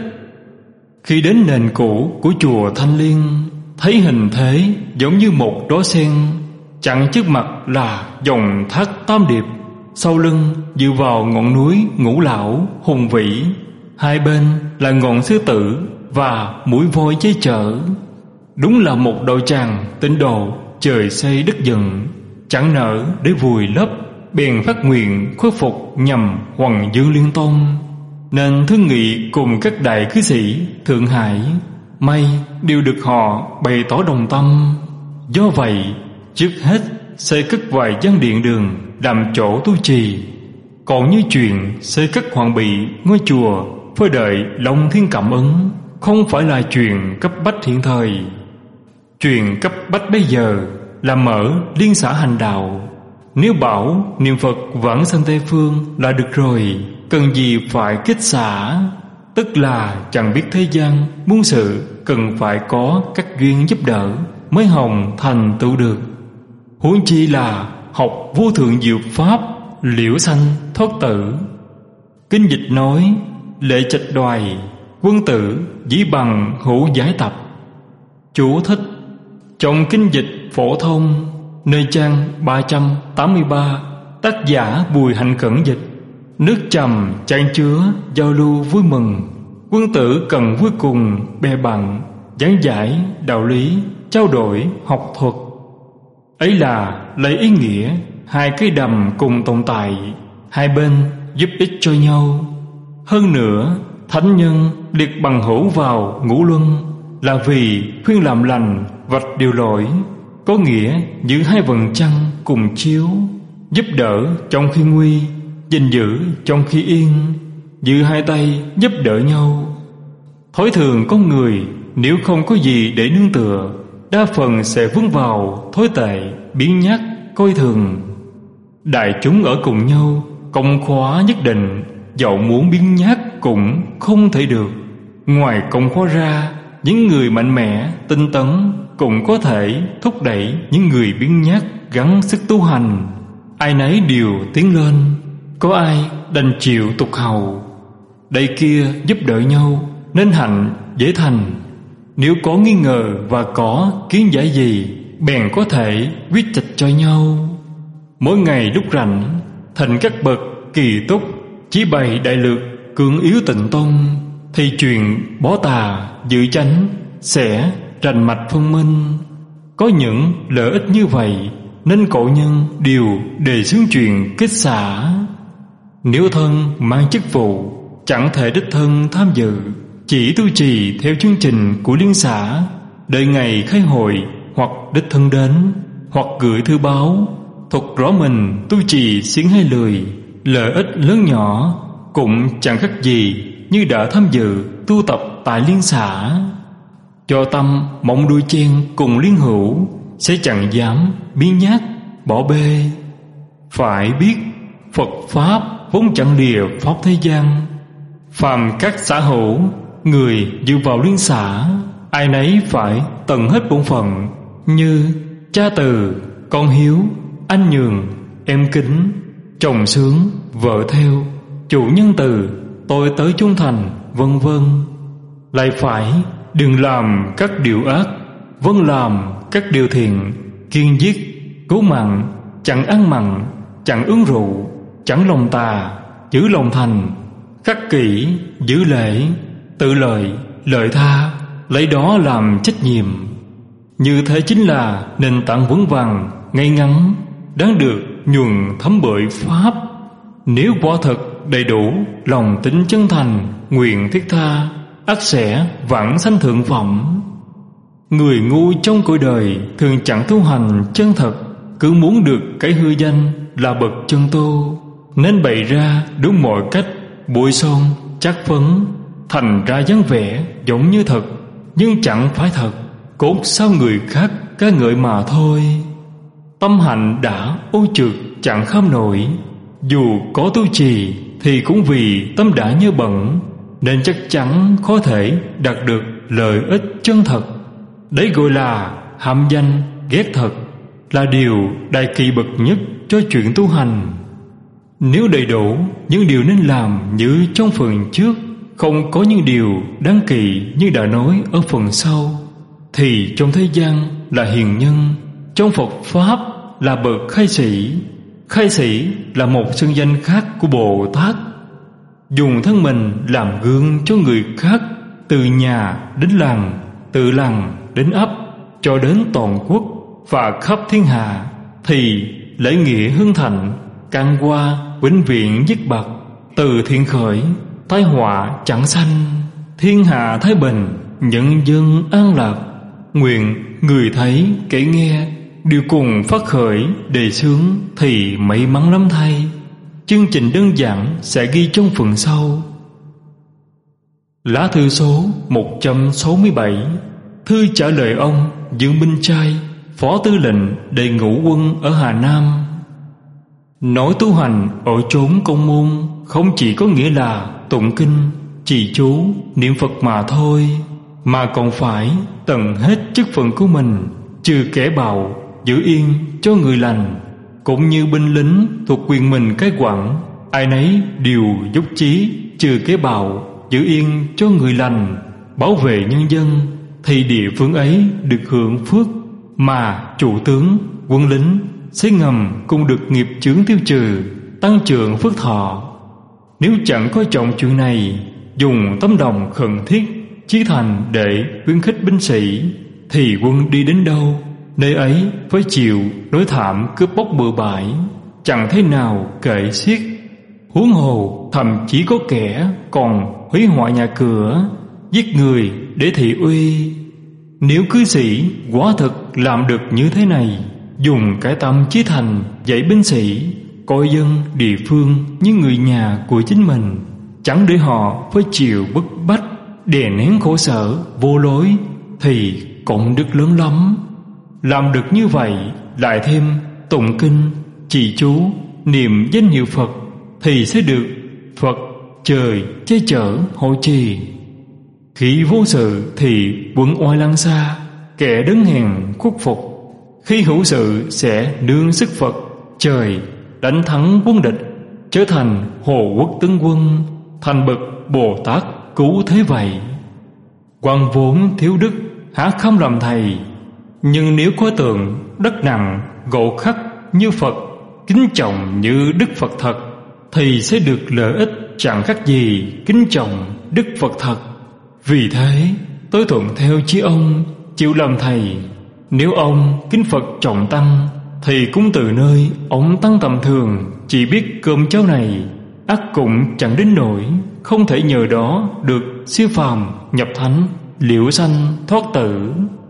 Khi đến nền cũ của chùa Thanh Liên, thấy hình thế giống như một đóa sen, chặn trước mặt là dòng thác Tam Điệp, sau lưng dựa vào ngọn núi Ngũ Lão hùng vĩ, hai bên là ngọn Sư Tử và mũi voi che chở. Đúng là một đạo tràng tịnh độ trời xây đất dựng, chẳng nỡ để vùi lấp, bèn phát nguyện khôi phục nhằm Hoàng Dương Liên Tông, nên thương nghị cùng các đại cư sĩ Thượng Hải, may đều được họ bày tỏ đồng tâm. Do vậy, trước hết xây cất vài gian điện đường làm chỗ tu trì. Còn như chuyện xây cất hoàn bị ngôi chùa phải đợi Long Thiên cảm ứng, không phải là chuyện cấp bách hiện thời. Chuyện cấp bách bây giờ là mở liên xã hành đạo. Nếu bảo niệm Phật vãng sanh Tây Phương là được rồi, cần gì phải kết xã. Tức là chẳng biết thế gian muôn sự cần phải có các duyên giúp đỡ mới hồng thành tựu được. Huống chi là học vô thượng diệu pháp, liễu sanh thoát tử. Kinh dịch nói: lệ trạch đoài, quân tử dĩ bằng hữu giải tập. Chú thích: trong kinh dịch phổ thông nơi trang ba trăm tám mươi ba, tác giả Bùi Hạnh Cẩn dịch: nước trầm chan chứa giao lưu vui mừng, quân tử cần vui cùng bè bạn, giảng giải đạo lý, trao đổi học thuật. Ấy là lấy ý nghĩa hai cái đầm cùng tồn tại, hai bên giúp ích cho nhau. Hơn nữa, thánh nhân liệt bằng hữu vào ngũ luân là vì khuyên làm lành, vạch điều lỗi, có nghĩa giữ hai vầng trăng cùng chiếu, giúp đỡ trong khi nguy, gìn giữ trong khi yên, giữ hai tay giúp đỡ nhau. Thói thường con người nếu không có gì để nương tựa, đa phần sẽ vướng vào thói tệ, biếng nhác, coi thường. Đại chúng ở cùng nhau, công khóa nhất định, dẫu muốn biếng nhác cũng không thể được. Ngoài công khóa ra, những người mạnh mẽ, tinh tấn cũng có thể thúc đẩy những người biếng nhác gắng sức tu hành. Ai nấy đều tiến lên, có ai đành chịu tục hầu. Đây kia giúp đỡ nhau nên hạnh dễ thành. Nếu có nghi ngờ và có kiến giải gì, bèn có thể quyết trạch cho nhau. Mỗi ngày lúc rảnh, thành các bậc kỳ túc chỉ bày đại lược cưỡng yếu tịnh tông, thì chuyện bỏ tà giữ chánh sẽ rành mạch phân minh. Có những lợi ích như vậy nên cổ nhân đều đề xướng chuyện kết xã. Nếu thân mang chức vụ, chẳng thể đích thân tham dự, chỉ tu trì theo chương trình của liên xã, đợi ngày khai hội hoặc đích thân đến, hoặc gửi thư báo, thuật rõ mình tu trì siêng hay lười, lợi ích lớn nhỏ cũng chẳng khác gì như đã tham dự tu tập tại liên xã. Cho tâm mộng đuôi chen cùng liên hữu, sẽ chẳng dám biếng nhác bỏ bê. Phải biết Phật Pháp vốn chẳng lìa pháp thế gian. Phàm các xã hữu, người dự vào liên xã, ai nấy phải tận hết bổn phận, như cha từ, con hiếu, anh nhường, em kính, chồng sướng, vợ theo, chủ nhân từ, tôi tới trung thành, vân vân. Lại phải đừng làm các điều ác, vẫn làm các điều thiện, kiêng giết, cứu mặn, chẳng ăn mặn, chẳng uống rượu, chẳng lòng tà, giữ lòng thành, khắc kỷ, giữ lễ, tự lợi, lợi tha, lấy đó làm trách nhiệm. Như thế chính là nền tảng vững vàng, ngay ngắn, đáng được nhuần thấm bởi Pháp. Nếu quả thật đầy đủ lòng tính chân thành, nguyện thiết tha, ắt sẽ vãng sanh thượng phẩm. Người ngu trong cõi đời thường chẳng tu hành chân thật, cứ muốn được cái hư danh là bậc chân tu, nên bày ra đúng mọi cách, bôi son, trát phấn, thành ra dáng vẻ giống như thật, nhưng chẳng phải thật, cốt sao người khác ca ngợi mà thôi. Tâm hạnh đã ô trượt chẳng kham nổi, dù có tu trì thì cũng vì tâm đã nhơ bẩn, nên chắc chắn khó thể đạt được lợi ích chân thật. Đấy gọi là hàm danh ghét thật, là điều đại kỳ bậc nhất cho chuyện tu hành. Nếu đầy đủ những điều nên làm như trong phần trước, không có những điều đáng kỳ như đã nói ở phần sau, thì trong thế gian là hiền nhân, trong Phật Pháp là bậc khai sĩ. Khai sĩ là một xưng danh khác của Bồ Tát, dùng thân mình làm gương cho người khác, từ nhà đến làng, từ làng đến ấp, cho đến toàn quốc và khắp thiên hạ, thì lễ nghĩa hưng thịnh, can qua vĩnh viễn dứt bật, từ thiện khởi, tai họa chẳng sanh, thiên hạ thái bình, nhân dân an lạc. Nguyện người thấy kẻ nghe đều cùng phát khởi đề xướng thì may mắn lắm thay. Chương trình đơn giản sẽ ghi trong phần sau. Lá thư số một trăm sáu mươi bảy. Thư trả lời ông Dương Minh Trai, Phó Tư lệnh Đề Ngũ Quân ở Hà Nam. Nói tu hành ở chốn công môn không chỉ có nghĩa là tụng kinh, trì chú, niệm Phật mà thôi, mà còn phải tận hết chức phận của mình, trừ kẻ bạo, giữ yên cho người lành. Cũng như binh lính thuộc quyền mình cai quản, ai nấy đều dốc chí trừ kẻ bạo, giữ yên cho người lành, bảo vệ nhân dân, thì địa phương ấy được hưởng phước, mà chủ tướng, quân lính sẽ ngầm cũng được nghiệp chướng tiêu trừ, tăng trưởng phước thọ. Nếu chẳng coi trọng chuyện này, dùng tấm lòng khẩn thiết chí thành để khuyến khích binh sĩ, thì quân đi đến đâu, nơi ấy phải chịu nỗi thảm cướp bóc bừa bãi, chẳng thế nào kể xiết. Huống hồ thậm chí có kẻ còn hủy hoại nhà cửa, giết người để thị uy. Nếu cư sĩ quả thực làm được như thế này, dùng cái tâm chí thành dạy binh sĩ, coi dân địa phương như người nhà của chính mình, chẳng để họ phải chịu bức bách, đè nén khổ sở vô lối, thì cộng đức lớn lắm. Làm được như vậy, lại thêm tụng kinh, trì chú, niệm danh hiệu Phật, thì sẽ được Phật trời che chở hộ trì. Khi vô sự thì quân oai lăng xa, kẻ đấng hèn khuất phục. Khi hữu sự sẽ nương sức Phật trời đánh thắng quân địch, trở thành hồ quốc tướng quân, thành bậc Bồ Tát cứu thế vậy. Quan vốn thiếu đức há không làm thầy, nhưng nếu có tượng đất nặng gỗ khắc như Phật, kính trọng như Đức Phật thật, thì sẽ được lợi ích chẳng khác gì kính trọng Đức Phật thật. Vì thế tôi thuận theo chí ông, chịu làm thầy. Nếu ông kính Phật trọng tăng, thì cũng từ nơi ông tăng tầm thường chỉ biết cơm cháo này, ắt cũng chẳng đến nỗi không thể nhờ đó được siêu phàm nhập thánh, liễu sanh thoát tử.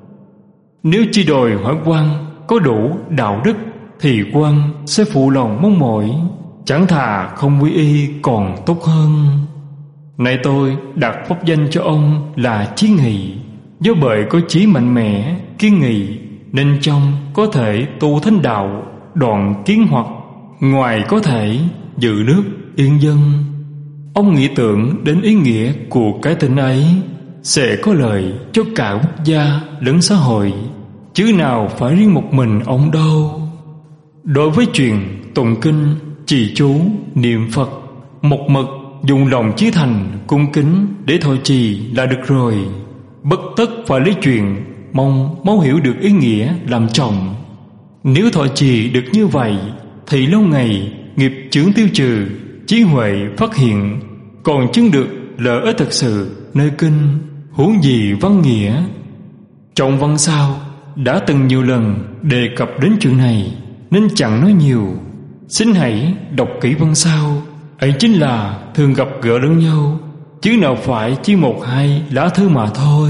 Nếu chỉ đòi hỏi quan có đủ đạo đức, thì quan sẽ phụ lòng mong mỏi, chẳng thà không quy y còn tốt hơn. Nay tôi đặt pháp danh cho ông là Chí Nghị, do bởi có chí mạnh mẽ, kiên nghị, nên trong có thể tu thánh đạo, đoạn kiến hoặc, ngoài có thể giữ nước yên dân. Ông nghĩ tưởng đến ý nghĩa của cái tên ấy sẽ có lợi cho cả quốc gia lẫn xã hội, chứ nào phải riêng một mình ông đâu. Đối với chuyện tụng kinh, trì chú, niệm Phật, một mực dùng lòng chí thành cung kính để thọ trì là được rồi, bất tất phải lấy chuyện mong mau hiểu được ý nghĩa làm trọng. Nếu thọ trì được như vậy, thì lâu ngày nghiệp chướng tiêu trừ, trí huệ phát hiện, còn chứng được lợi ích thật sự nơi kinh, huống gì văn nghĩa. Trong văn sao đã từng nhiều lần đề cập đến chuyện này, nên chẳng nói nhiều. Xin hãy đọc kỹ văn sao, ấy chính là thường gặp gỡ lẫn nhau, chứ nào phải chỉ một hai lá thư mà thôi.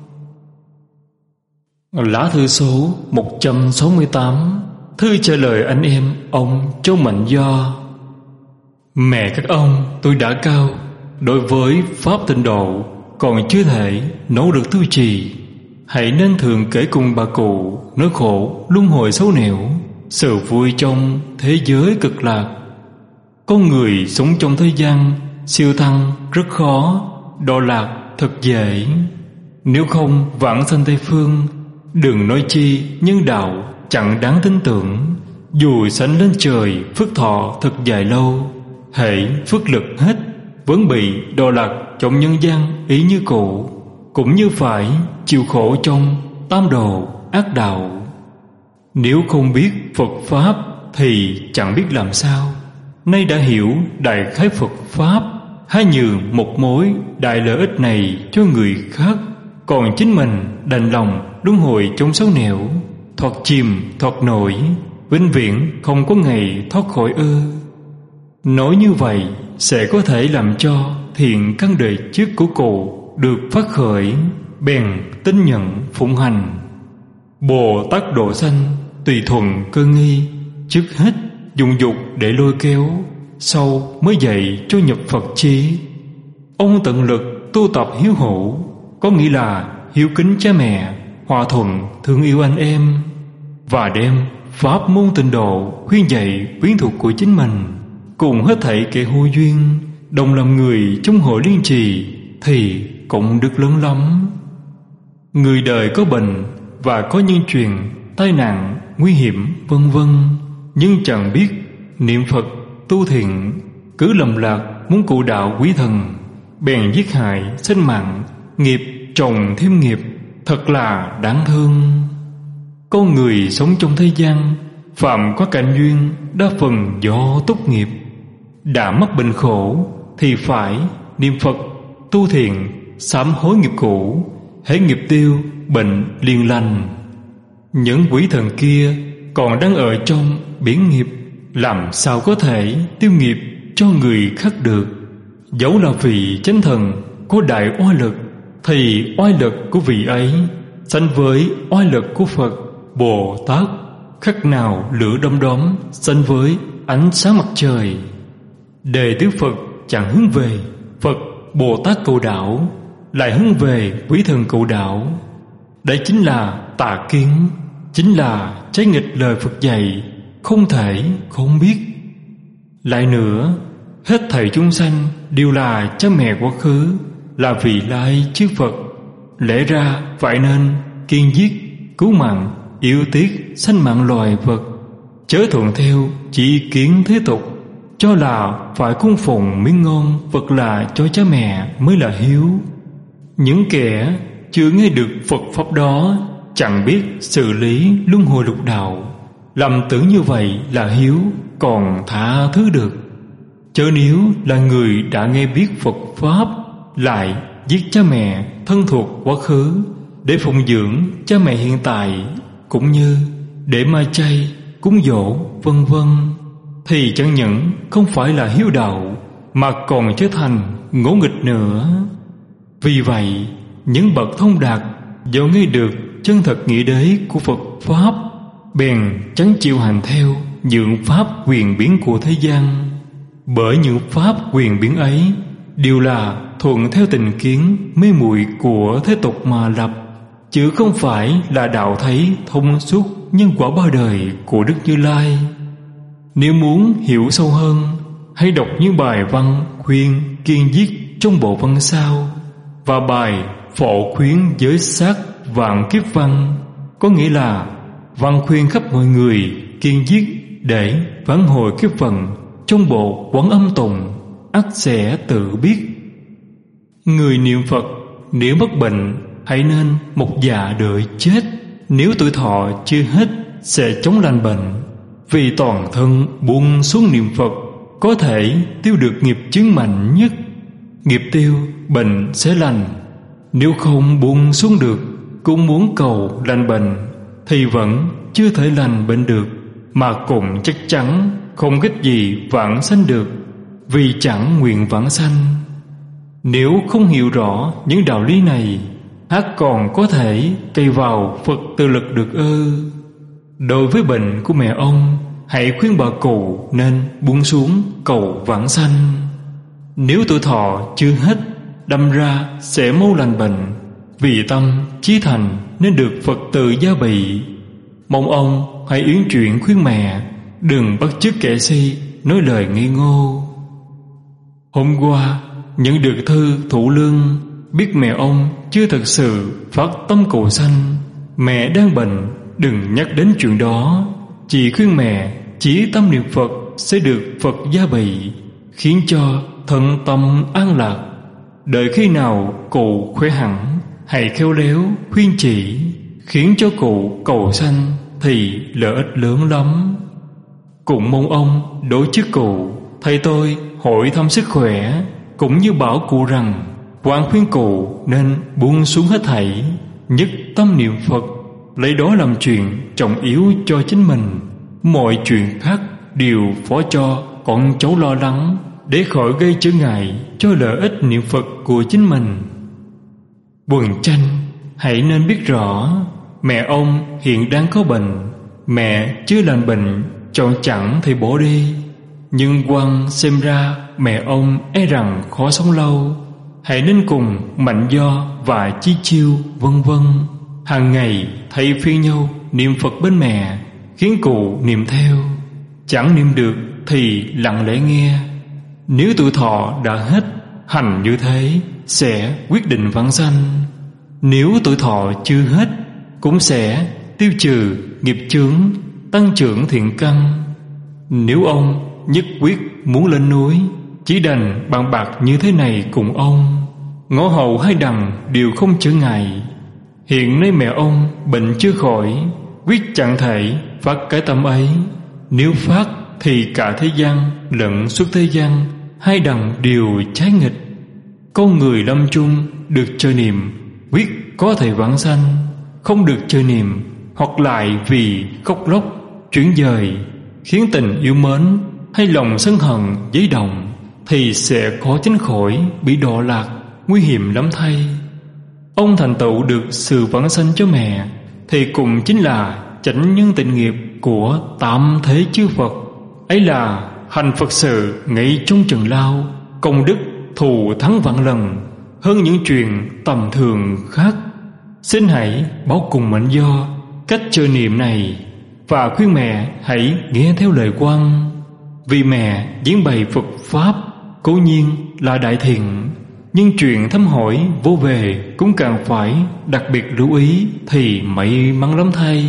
Lá thư số một trăm sáu mươi tám. Thư trả lời anh em ông Châu Mạnh Do. Mẹ các ông tôi đã cao, đối với pháp tịnh độ còn chưa thể nấu được tu trì. Hãy nên thường kể cùng bà cụ nỗi khổ luân hồi xấu nẻo, sự vui trong thế giới cực lạc. Con người sống trong thế gian siêu thăng rất khó, đọa lạc thật dễ. Nếu không vãng sanh Tây Phương, đừng nói chi nhân đạo chẳng đáng tin tưởng. Dù sánh lên trời phước thọ thật dài lâu, hễ phước lực hết vẫn bị đọa lạc trong nhân gian ý như cũ, cũng như phải chịu khổ trong tam đồ ác đạo. Nếu không biết Phật Pháp thì chẳng biết làm sao. Nay đã hiểu đại khái Phật Pháp, hãy nhường một mối đại lợi ích này cho người khác, còn chính mình đành lòng luân hồi trong xấu nẻo, thoát chìm thoát nổi, vĩnh viễn không có ngày thoát khỏi ư. Nói như vậy sẽ có thể làm cho thiện căn đời trước của cụ được phát khởi, bèn tin nhận phụng hành. Bồ Tát độ sanh tùy thuận cơ nghi, trước hết dùng dục để lôi kéo, sau mới dạy cho nhập Phật chi. Ông tận lực tu tập hiếu hữu, có nghĩa là hiếu kính cha mẹ, hòa thuận thương yêu anh em, và đem pháp môn tịnh độ khuyên dạy quyến thuộc của chính mình cùng hết thảy kẻ hô duyên, đồng làm người trong hội liên trì, thì cũng được lớn lắm. Người đời có bệnh và có nhân truyền, tai nạn, nguy hiểm, vân vân, nhưng chẳng biết niệm Phật tu thiện, cứ lầm lạc muốn cụ đạo quý thần, bèn giết hại sinh mạng, nghiệp chồng thêm nghiệp, thật là đáng thương. Con người sống trong thế gian, phạm có cảnh duyên, đa phần do túc nghiệp. Đã mắc bệnh khổ thì phải niệm Phật tu thiện, sám hối nghiệp cũ, hễ nghiệp tiêu, bệnh liền lành. Những quỷ thần kia còn đang ở trong biển nghiệp, làm sao có thể tiêu nghiệp cho người khác được? Dẫu là vị chánh thần có đại oai lực, thì oai lực của vị ấy sánh với oai lực của Phật Bồ Tát, khác nào lửa đom đóm sánh với ánh sáng mặt trời. Đệ tử Phật chẳng hướng về Phật Bồ Tát cầu đạo, lại hướng về quý thần cầu đạo. Đây chính là tà kiến, chính là trái nghịch lời Phật dạy, không thể không biết. Lại nữa, hết thảy chúng sanh đều là cha mẹ quá khứ, là vị lai chư Phật. Lẽ ra phải nên kiên giết, cứu mạng, yêu tiếc sanh mạng loài vật, chớ thuận theo chỉ ý kiến thế tục, cho là phải cung phụng miếng ngon vật lạ cho cha mẹ mới là hiếu. Những kẻ chưa nghe được Phật pháp đó, chẳng biết xử lý luân hồi lục đạo, lầm tưởng như vậy là hiếu, còn tha thứ được. Chớ nếu là người đã nghe biết Phật pháp, lại giết cha mẹ thân thuộc quá khứ để phụng dưỡng cha mẹ hiện tại, cũng như để ma chay cúng dỗ vân vân, thì chẳng những không phải là hiếu đạo, mà còn trở thành ngỗ nghịch nữa. Vì vậy, những bậc thông đạt do nghe được chân thật nghĩa đế của Phật pháp, bèn chẳng chịu hành theo những pháp quyền biến của thế gian. Bởi những pháp quyền biến ấy đều là thuận theo tình kiến mê muội của thế tục mà lập, chứ không phải là đạo thấy thông suốt nhân quả ba đời của Đức Như Lai. Nếu muốn hiểu sâu hơn, hãy đọc những bài văn khuyên kiên giết trong bộ văn sau và bài phổ khuyến giới sát vạn kiếp văn, có nghĩa là văn khuyên khắp mọi người kiên giết để vãn hồi kiếp vận. Trong bộ Quán Âm Tùng, ắt sẽ tự biết. Người niệm Phật nếu mắc bệnh, hãy nên một dạ đợi chết. Nếu tuổi thọ chưa hết, sẽ chống lành bệnh. Vì toàn thân buông xuống niệm Phật, có thể tiêu được nghiệp chướng mạnh nhất. Nghiệp tiêu, bệnh sẽ lành. Nếu không buông xuống được, cũng muốn cầu lành bệnh, thì vẫn chưa thể lành bệnh được, mà cũng chắc chắn không cách gì vãng sanh được, vì chẳng nguyện vãng sanh. Nếu không hiểu rõ những đạo lý này, há còn có thể cày vào Phật tự lực được ư? Đối với bệnh của mẹ ông, hãy khuyên bà cụ nên buông xuống cầu vãng sanh. Nếu tuổi thọ chưa hết, đâm ra sẽ mau lành bệnh, vì tâm chí thành nên được Phật tự gia bị. Mong ông hãy yến chuyện khuyên mẹ, đừng bắt chước kẻ si nói lời ngây ngô. Hôm qua nhận được thư Thủ Lương, biết mẹ ông chưa thật sự phát tâm cầu sanh. Mẹ đang bệnh, đừng nhắc đến chuyện đó. Chỉ khuyên mẹ chí tâm niệm Phật sẽ được Phật gia bị, khiến cho thân tâm an lạc. Đợi khi nào cụ khỏe hẳn, hãy khéo léo khuyên chỉ, khiến cho cụ cầu sanh thì lợi ích lớn lắm. Cũng mong ông đối trước cụ, thầy tôi hỏi thăm sức khỏe, cũng như bảo cụ rằng quan khuyên cụ nên buông xuống hết thảy, nhất tâm niệm Phật, lấy đó làm chuyện trọng yếu cho chính mình. Mọi chuyện khác đều phó cho con cháu lo lắng, để khỏi gây trở ngại cho lợi ích niệm Phật của chính mình. Quần tranh hãy nên biết rõ, mẹ ông hiện đang có bệnh, Mẹ chưa lành bệnh, chọn chẳng thì bỏ đi. Nhưng Quang xem ra mẹ ông e rằng khó sống lâu, hãy nên cùng Mạnh Do và Chi Chiêu vân vân hàng ngày thay phiên nhau niệm Phật bên mẹ, khiến cụ niệm theo. Chẳng niệm được thì lặng lẽ nghe. Nếu tuổi thọ đã hết, hành như thế sẽ quyết định vãng sanh. Nếu tuổi thọ chưa hết, cũng sẽ tiêu trừ nghiệp chướng, tăng trưởng thiện căn. Nếu ông nhất quyết muốn lên núi, chỉ đành bàn bạc như thế này cùng ông. Ngõ hầu hai đằng đều không trở ngại. Hiện nay mẹ ông bệnh chưa khỏi, quyết chẳng thể phát cái tâm ấy. Nếu phát thì cả thế gian lẫn suốt thế gian hai đằng đều trái nghịch. Con người lâm chung được chơi niệm, quyết có thể vãng sanh. Không được chơi niệm, hoặc lại vì khóc lóc chuyển dời, khiến tình yêu mến hay lòng sân hận dấy động, thì sẽ khó tránh khỏi bị đọa lạc, nguy hiểm lắm thay. Ông thành tựu được sự vãng sanh cho mẹ, thì cũng chính là chánh nhân tịnh nghiệp của tam thế chư Phật. Ấy là hành Phật sự ngay trong trần lao, công đức thù thắng vạn lần, hơn những chuyện tầm thường khác. Xin hãy báo cùng Mạnh Do cách chơi niệm này, và khuyên mẹ hãy nghe theo lời Quang. Vì mẹ diễn bày Phật Pháp cố nhiên là đại thiện, nhưng chuyện thăm hỏi vô về cũng càng phải đặc biệt lưu ý thì may mắn lắm thay.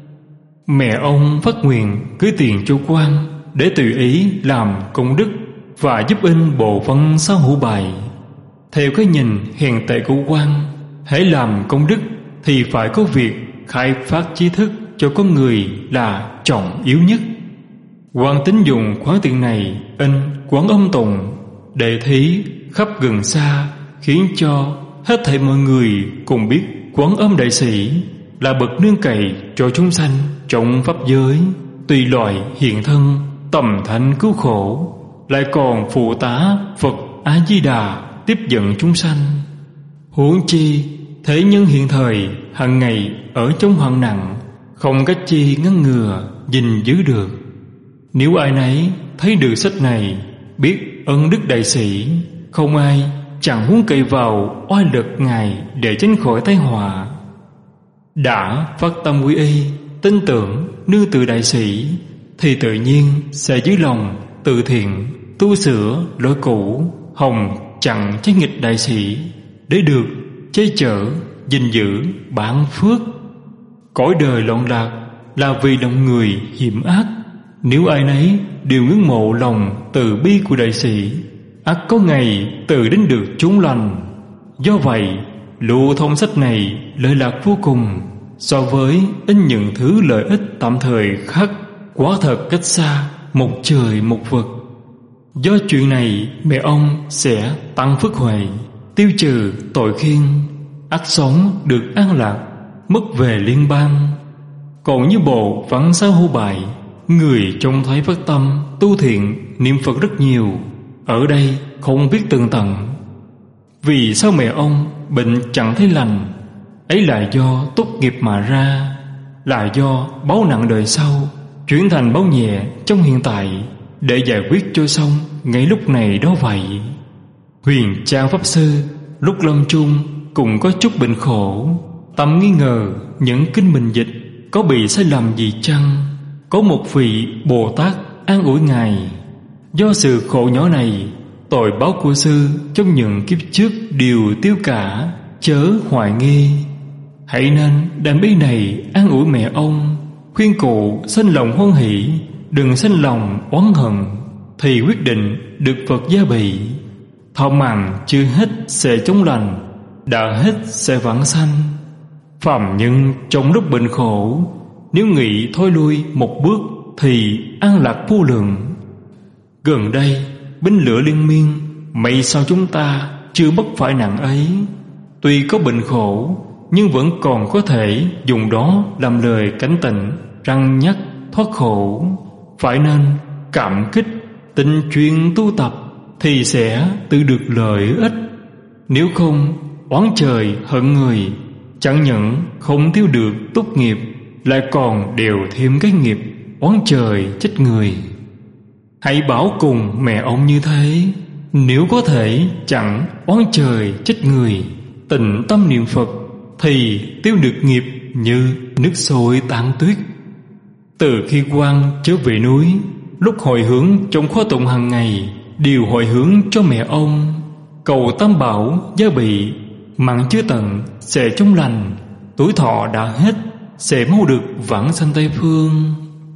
Mẹ ông phát nguyện cưới tiền cho Quang để tùy ý làm công đức và giúp in bộ văn sao hữu bài. Theo cái nhìn hèn tệ của Quang, hãy làm công đức thì phải có việc khai phát trí thức cho con người là trọng yếu nhất. Quang tính dùng khoản tiền này in Quán Âm Tùng, đệ thí khắp gần xa, khiến cho hết thảy mọi người cùng biết Quán Âm Đại Sĩ là bậc nương cậy cho chúng sanh trong pháp giới, tùy loại hiện thân, tầm thánh cứu khổ, lại còn phụ tá Phật A Di Đà tiếp dẫn chúng sanh. Huống chi thế nhân hiện thời hàng ngày ở trong hoạn nạn, không cách chi ngăn ngừa gìn giữ được. Nếu ai nấy thấy được sách này, biết ân đức đại sĩ, không ai chẳng muốn cậy vào oai lực Ngài để tránh khỏi tai họa. Đã phát tâm quy y, tin tưởng nương tựa đại sĩ, thì tự nhiên sẽ giữ lòng từ thiện, tu sửa lỗi cũ, hồng chặn trái nghịch đại sĩ, để được che chở gìn giữ bản phước. Cõi đời loạn lạc là vì lòng người hiểm ác. Nếu ai nấy đều ngưỡng mộ lòng từ bi của đại sĩ, ắt có ngày từ đến được chốn lành. Do vậy, lưu thông sách này lợi lạc vô cùng, so với in những thứ lợi ích tạm thời khác quá thật cách xa một trời một vực. Do chuyện này, mẹ ông sẽ tăng phước huệ, tiêu trừ tội khiên, ắt sống được an lạc, mất về liên bang. Còn như bộ Văn Sao Hữu Bài, người trông thấy phát tâm tu thiện niệm Phật rất nhiều, ở đây không biết tường tận. Vì sao mẹ ông bệnh chẳng thấy lành? Ấy là do tốt nghiệp mà ra, là do báo nặng đời sau chuyển thành báo nhẹ trong hiện tại, để giải quyết cho xong ngay lúc này đó vậy. Huyền Trang Pháp Sư lúc lâm chung cũng có chút bệnh khổ, tâm nghi ngờ những kinh mình dịch có bị sai lầm gì chăng. Có một vị Bồ Tát an ủi Ngài: do sự khổ nhỏ này, tội báo của sư trong những kiếp trước đều tiêu cả, chớ hoài nghi. Hãy nên đem ý này an ủi mẹ ông, khuyên cụ sanh lòng hoan hỷ, đừng sanh lòng oán hận, thì quyết định được Phật gia bị. Thọ mạng chưa hết sẽ chống lành, đã hết sẽ vãng sanh. Phàm nhân trong lúc bệnh khổ, nếu nghĩ thôi lui một bước thì an lạc vô lượng. Gần đây binh lửa liên miên, may sao chúng ta chưa bất phải nạn ấy. Tuy có bệnh khổ, nhưng vẫn còn có thể dùng đó làm lời cảnh tỉnh, răn nhắc thoát khổ. Phải nên cảm kích, tinh chuyên tu tập, thì sẽ tự được lợi ích. Nếu không, oán trời hận người, chẳng những không tiêu được tốt nghiệp, lại còn đều thêm cái nghiệp oán trời trách người. Hãy bảo cùng mẹ ông như thế, nếu có thể chẳng oán trời trách người, tịnh tâm niệm Phật thì tiêu được nghiệp như nước sôi tan tuyết. Từ khi Quang trở về núi, lúc hồi hướng trong khóa tụng hàng ngày đều hồi hướng cho mẹ ông, cầu tam bảo gia bị, mạng chưa tận sẽ trong lành, tuổi thọ đã hết sẽ mau được vãng sanh Tây Phương.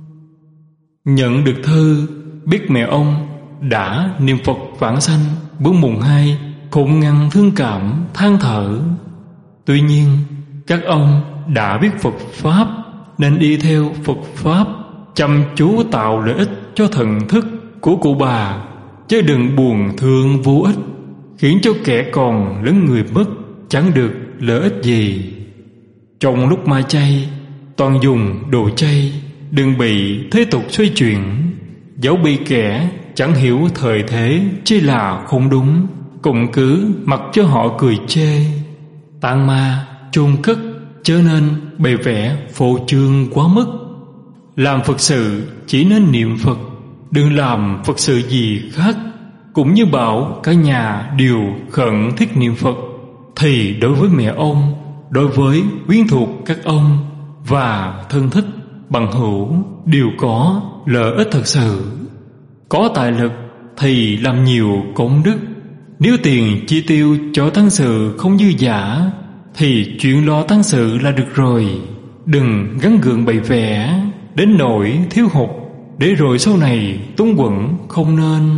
Nhận được thư biết mẹ ông đã niệm Phật vãng sanh bữa mùng hai, khôn ngăn thương cảm than thở. Tuy nhiên các ông đã biết Phật Pháp nên đi theo Phật Pháp, chăm chú tạo lợi ích cho thần thức của cụ bà, chứ đừng buồn thương vô ích, khiến cho kẻ còn lớn người mất chẳng được lợi ích gì. Trong lúc ma chay, toàn dùng đồ chay, đừng bị thế tục xoay chuyển. Dẫu bị kẻ chẳng hiểu thời thế chỉ là không đúng, cũng cứ mặc cho họ cười chê. Tạng ma chôn cất, chớ nên bày vẽ phô trương quá mức. Làm Phật sự chỉ nên niệm Phật, đừng làm Phật sự gì khác. Cũng như bảo cả nhà đều khẩn thiết niệm Phật, thì đối với mẹ ông, đối với quyến thuộc các ông và thân thích bằng hữu đều có lợi ích thật sự. Có tài lực thì làm nhiều công đức. Nếu tiền chi tiêu cho tăng sự không dư giả thì chuyện lo tăng sự là được rồi. Đừng gắn gượng bày vẽ đến nỗi thiếu hụt, để rồi sau này túng quẫn không nên.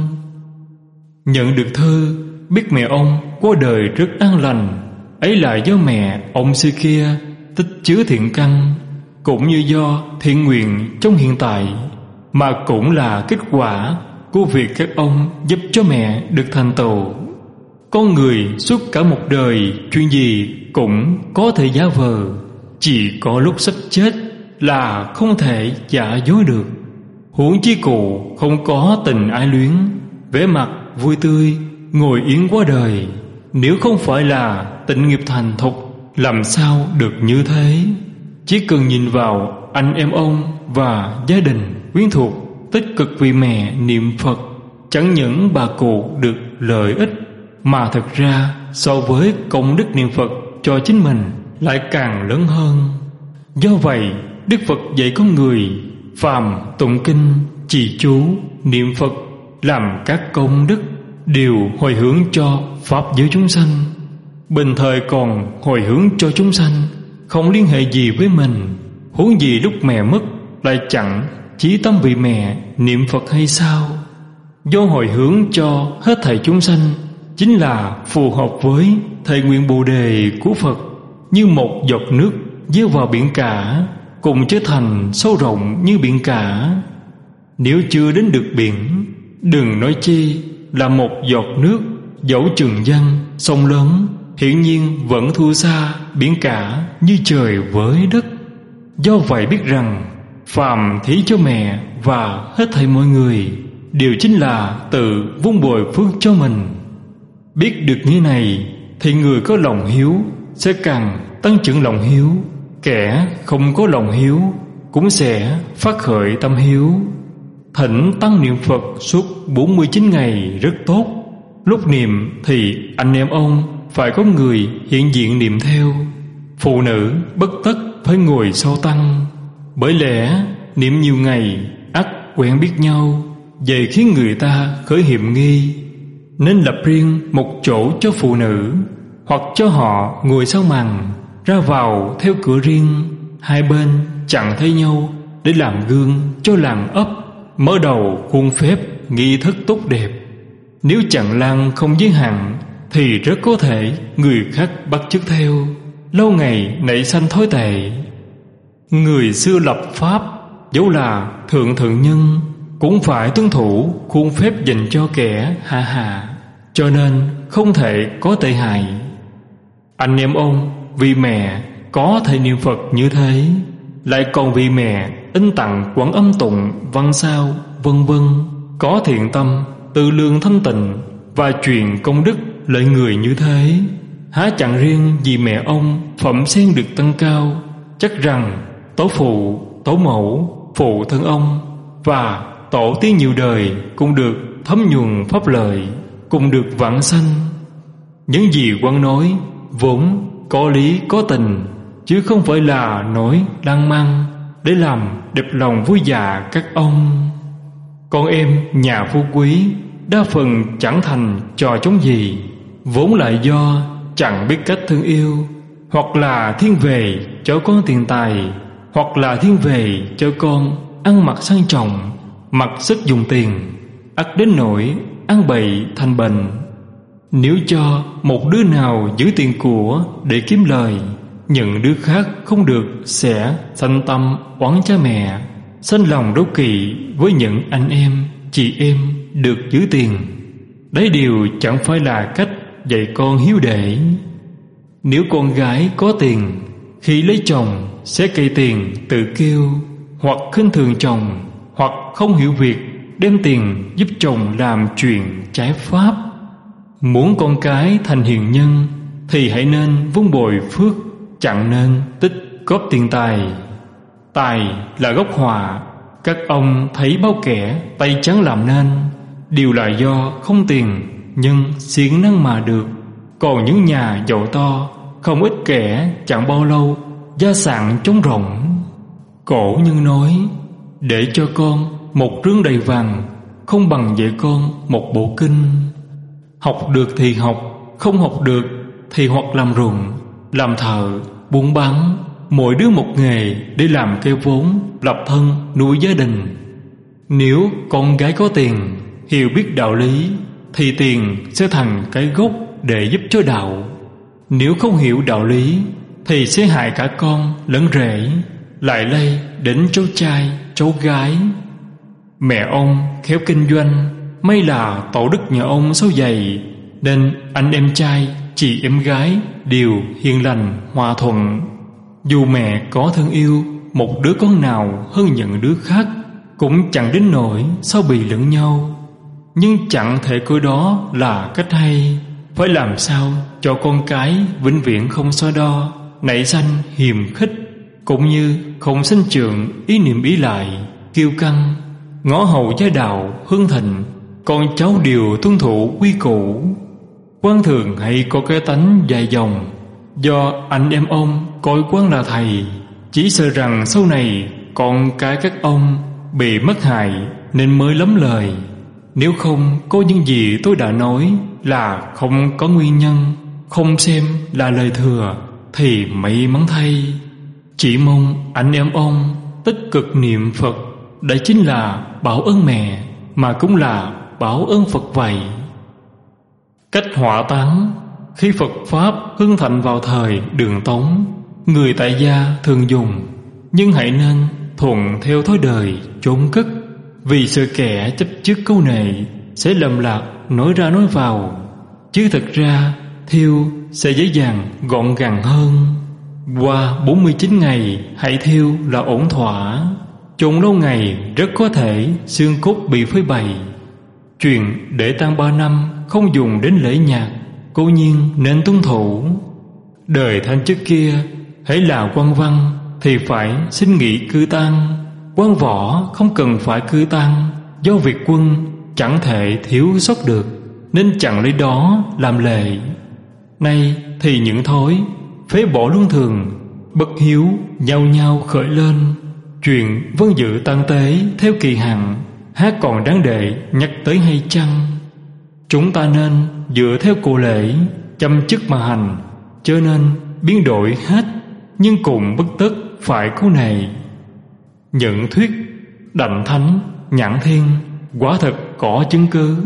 Nhận được thư biết mẹ ông qua đời rất an lành, ấy là do mẹ ông xưa kia tích chứa thiện căn, cũng như do thiện nguyện trong hiện tại, mà cũng là kết quả của việc các ông giúp cho mẹ được thành tựu. Con người suốt cả một đời chuyện gì cũng có thể giả vờ, chỉ có lúc sắp chết là không thể giả dối được. Huống chi cụ không có tình ái luyến, vẻ mặt vui tươi ngồi yên qua đời. Nếu không phải là tịnh nghiệp thành thục, làm sao được như thế? Chỉ cần nhìn vào anh em ông và gia đình quyến thuộc tích cực vì mẹ niệm Phật, chẳng những bà cụ được lợi ích, mà thật ra so với công đức niệm Phật cho chính mình lại càng lớn hơn. Do vậy Đức Phật dạy con người phàm tụng kinh, trì chú, niệm Phật, làm các công đức đều hồi hướng cho pháp giới chúng sanh. Bình thời còn hồi hướng cho chúng sanh, không liên hệ gì với mình, huống gì lúc mẹ mất lại chẳng chí tâm vì mẹ niệm Phật hay sao? Do hồi hướng cho hết thảy chúng sanh chính là phù hợp với thệ nguyện Bồ đề của Phật, như một giọt nước gieo vào biển cả, cùng trở thành sâu rộng như biển cả. Nếu chưa đến được biển, đừng nói chi là một giọt nước. Dẫu trường giang sông lớn, hiển nhiên vẫn thua xa biển cả như trời với đất. Do vậy biết rằng phàm thí cho mẹ và hết thảy mọi người đều chính là tự vun bồi phước cho mình. Biết được như này thì người có lòng hiếu sẽ càng tăng trưởng lòng hiếu, kẻ không có lòng hiếu cũng sẽ phát khởi tâm hiếu. Thỉnh tăng niệm Phật suốt bốn mươi chín ngày rất tốt. Lúc niệm thì anh em ông phải có người hiện diện niệm theo. Phụ nữ bất tất phải ngồi sau tăng, bởi lẽ niệm nhiều ngày ắt quen biết nhau, vậy khiến người ta khởi hiểm nghi. Nên lập riêng một chỗ cho phụ nữ, hoặc cho họ ngồi sau màn, ra vào theo cửa riêng, hai bên chặn thấy nhau, để làm gương cho làng ấp, mở đầu khuôn phép nghi thức tốt đẹp. Nếu chặn lan không giới hạn thì rất có thể người khác bắt chước theo, lâu ngày nảy sanh thói tệ. Người xưa lập pháp, dẫu là thượng thượng nhân, cũng phải tuân thủ khuôn phép dành cho kẻ hạ hạ, cho nên không thể có tệ hại. Anh em ông vì mẹ có thể niệm Phật như thế, lại còn vì mẹ in tặng Quán Âm tụng văn sao vân vân, có thiện tâm tư lương thanh tịnh và truyền công đức lợi người như thế, há chẳng riêng vì mẹ ông phẩm sen được tăng cao, chắc rằng tổ phụ, tổ mẫu, phụ thân ông và tổ tiên nhiều đời cũng được thấm nhuần pháp lợi, cùng được vãng sanh. Những gì quan nói vốn có lý có tình, chứ không phải là nói lan man để làm đẹp lòng vui già các ông. Con em nhà phú quý đa phần chẳng thành trò chống gì, vốn là do chẳng biết cách thương yêu, hoặc là thiên về cho con tiền tài, hoặc là thiên về cho con ăn mặc sang trọng, mặc sức dùng tiền, ắt đến nỗi ăn bậy thành bệnh. Nếu cho một đứa nào giữ tiền của để kiếm lời, những đứa khác không được sẽ sanh tâm oán cha mẹ, sanh lòng đố kỵ với những anh em, chị em được giữ tiền. Đấy điều chẳng phải là cách dạy con hiếu đệ. Nếu con gái có tiền, khi lấy chồng sẽ cậy tiền tự kêu, hoặc khinh thường chồng, hoặc không hiểu việc đem tiền giúp chồng làm chuyện trái pháp. Muốn con cái thành hiền nhân thì hãy nên vun bồi phước, chẳng nên tích góp tiền tài. Tài là gốc họa. Các ông thấy bao kẻ tay trắng làm nên, đều là do không tiền nhưng siêng năng mà được. Còn những nhà giàu to, không ít kẻ chẳng bao lâu gia sản trống rỗng. Cổ nhân nói, để cho con một rương đầy vàng không bằng dạy con một bộ kinh. Học được thì học, không học được thì hoặc làm ruộng, làm thợ, buôn bán, mỗi đứa một nghề để làm cây vốn, lập thân, nuôi gia đình. Nếu con gái có tiền, hiểu biết đạo lý, thì tiền sẽ thành cái gốc để giúp cho đạo. Nếu không hiểu đạo lý thì sẽ hại cả con lẫn rể, lại lây đến cháu trai, cháu gái. Mẹ ông khéo kinh doanh, may là tổ đức nhà ông sâu dày, nên anh em trai, chị em gái đều hiền lành, hòa thuận. Dù mẹ có thương yêu một đứa con nào hơn những đứa khác, cũng chẳng đến nỗi sao bì lẫn nhau. Nhưng chẳng thể coi đó là cách hay. Phải làm sao cho con cái vĩnh viễn không so đo, nảy sanh hiềm khích, cũng như không sanh trưởng ý niệm ý lại, kiêu căng. Ngõ hầu gia đạo hưng thịnh, con cháu đều tuân thủ quy củ. Quan thường hay có cái tánh dài dòng, do anh em ông coi quan là thầy, chỉ sợ rằng sau này con cái các ông bị mất hại nên mới lắm lời. Nếu không có những gì tôi đã nói là không có nguyên nhân, không xem là lời thừa, thì may mắn thay. Chỉ mong anh em ông tích cực niệm Phật, đấy chính là báo ơn mẹ, mà cũng là báo ơn Phật vậy. Cách hỏa táng. Khi Phật Pháp hưng thịnh vào thời Đường Tống, người tại gia thường dùng, nhưng hãy nên thuận theo thói đời chốn cất, vì sợ kẻ chấp trước câu nệ sẽ lầm lạc nói ra nói vào. Chứ thực ra thiêu sẽ dễ dàng gọn gàng hơn. Qua bốn mươi chín ngày hãy thiêu là ổn thỏa. Chôn lâu ngày rất có thể xương cốt bị phơi bày. Chuyện để tang ba năm không dùng đến lễ nhạc, cố nhiên nên tuân thủ. Đời Thanh trước kia, hãy là quan văn thì phải xin nghỉ cư tang. Quan võ không cần phải cư tang, do việc quân chẳng thể thiếu sót được, nên chẳng lấy đó làm lệ. Nay thì những thói phế bỏ luân thường, bất hiếu nhau nhau khởi lên. Chuyện vâng dự tang tế theo kỳ hạn, há còn đáng để nhắc tới hay chăng? Chúng ta nên dựa theo cụ lễ, chăm chức mà hành, cho nên biến đổi hết, nhưng cùng bất tất phải cố này. Nhận thuyết Đảnh Thánh Nhãn Thiên quả thật có chứng cứ.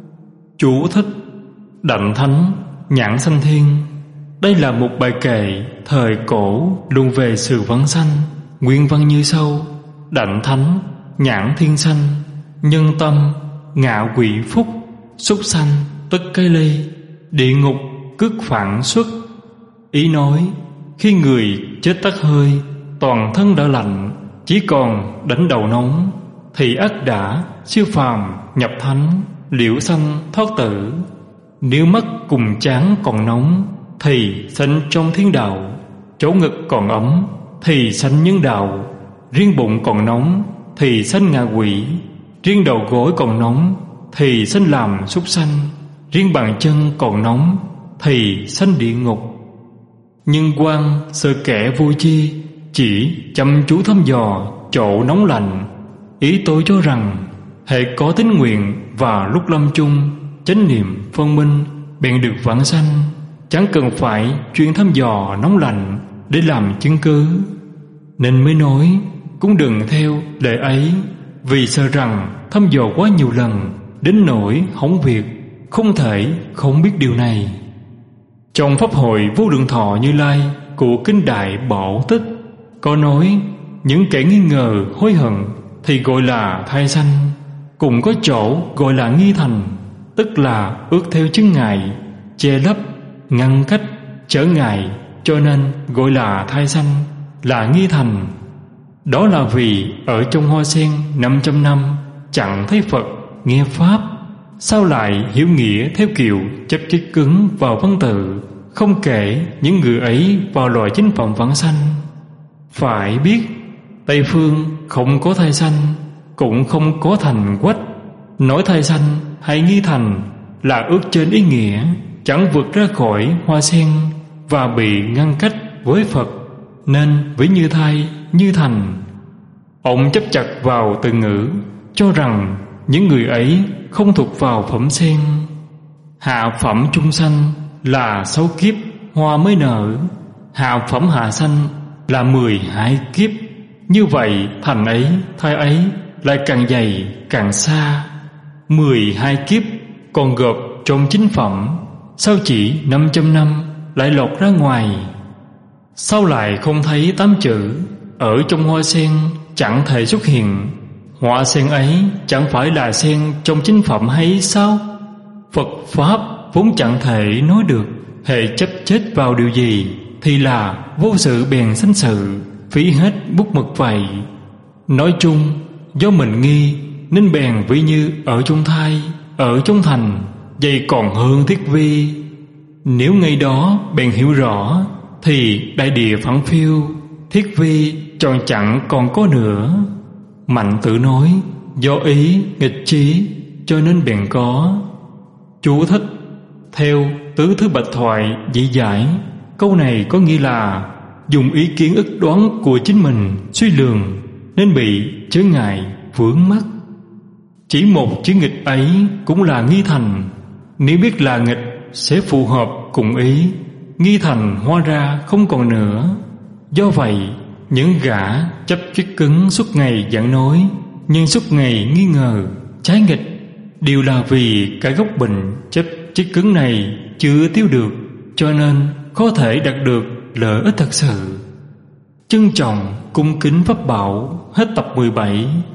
Chú thích: Đảnh Thánh Nhãn Sanh Thiên. Đây là một bài kệ thời cổ luận về sự vãng sanh. Nguyên văn như sau: Đảnh Thánh Nhãn Thiên sanh, nhân tâm ngạ quỷ phúc, súc sanh tất cái ly, địa ngục cước phản xuất. Ý nói khi người chết tắt hơi, toàn thân đã lạnh, chỉ còn đánh đầu nóng, thì ắt đã siêu phàm nhập thánh, liễu sanh thoát tử. Nếu mắt cùng trán còn nóng thì sanh trong thiên đạo, chỗ ngực còn ấm thì sanh nhân đạo. Riêng bụng còn nóng thì sanh ngạ quỷ. Riêng đầu gối còn nóng thì sanh làm súc sanh. Riêng bàn chân còn nóng thì sanh địa ngục. Nhưng quan sợ kẻ vô tri, chỉ chăm chú thăm dò chỗ nóng lạnh. Ý tôi cho rằng hễ có tín nguyện và lúc lâm chung chánh niệm phân minh bèn được vãng sanh, chẳng cần phải chuyên thăm dò nóng lạnh để làm chứng cứ. Nên mới nói cũng đừng theo lệ ấy, vì sợ rằng thăm dò quá nhiều lần đến nỗi hỏng việc, không thể không biết điều này. Trong pháp hội Vô Lượng Thọ Như Lai của kinh Đại Bảo Tích có nói những kẻ nghi ngờ hối hận thì gọi là thai sanh, cũng có chỗ gọi là nghi thành, tức là ước theo chướng ngại, che lấp, ngăn cách, trở ngại, cho nên gọi là thai sanh, là nghi thành. Đó là vì ở trong hoa sen năm trăm năm chẳng thấy Phật nghe Pháp, sao lại hiểu nghĩa theo kiểu chấp chích cứng vào văn tự, không kể những người ấy vào loài chính phẩm vãng sanh. Phải biết Tây phương không có thai sanh, cũng không có thành quách. Nói thai sanh hay nghi thành là ước trên ý nghĩa, chẳng vượt ra khỏi hoa sen và bị ngăn cách với Phật, nên ví như thai, như thành. Ông chấp chặt vào từ ngữ, cho rằng những người ấy không thuộc vào phẩm sen. Hạ phẩm trung sanh là sáu kiếp hoa mới nở, hạ phẩm hạ sanh là mười hai kiếp. Như vậy thành ấy, thai ấy lại càng dày càng xa. Mười hai kiếp còn gộp trong chính phẩm, sao chỉ năm trăm năm lại lọt ra ngoài? Sao lại không thấy tám chữ ở trong hoa sen chẳng thể xuất hiện? Hoa sen ấy chẳng phải là sen trong chính phẩm hay sao? Phật Pháp vốn chẳng thể nói được, hễ chấp chết vào điều gì thì là vô sự bèn sanh sự, phí hết bút mực vậy. Nói chung do mình nghi nên bèn ví như ở trong thai, ở trong thành, vậy còn hơn Thiết Vi. Nếu ngày đó bèn hiểu rõ thì đại địa phẳng phiêu, Thiết Vi tròn chẳng còn có nữa. Mạnh Tử nói do ý nghịch trí cho nên bèn có. Chú thích: theo Tứ Thứ Bạch Thoại dĩ giải, câu này có nghĩa là dùng ý kiến ức đoán của chính mình suy lường nên bị chướng ngại vướng mắc. Chỉ một chữ nghịch ấy cũng là nghi thành. Nếu biết là nghịch sẽ phù hợp cùng ý, nghi thành hóa ra không còn nữa. Do vậy những gã chấp chích cứng suốt ngày giảng nói, nhưng suốt ngày nghi ngờ trái nghịch, đều là vì cái gốc bệnh chấp chích cứng này chưa tiêu được, cho nên có thể đạt được lợi ích thật sự. Trân trọng cung kính pháp bảo. Hết tập mười bảy.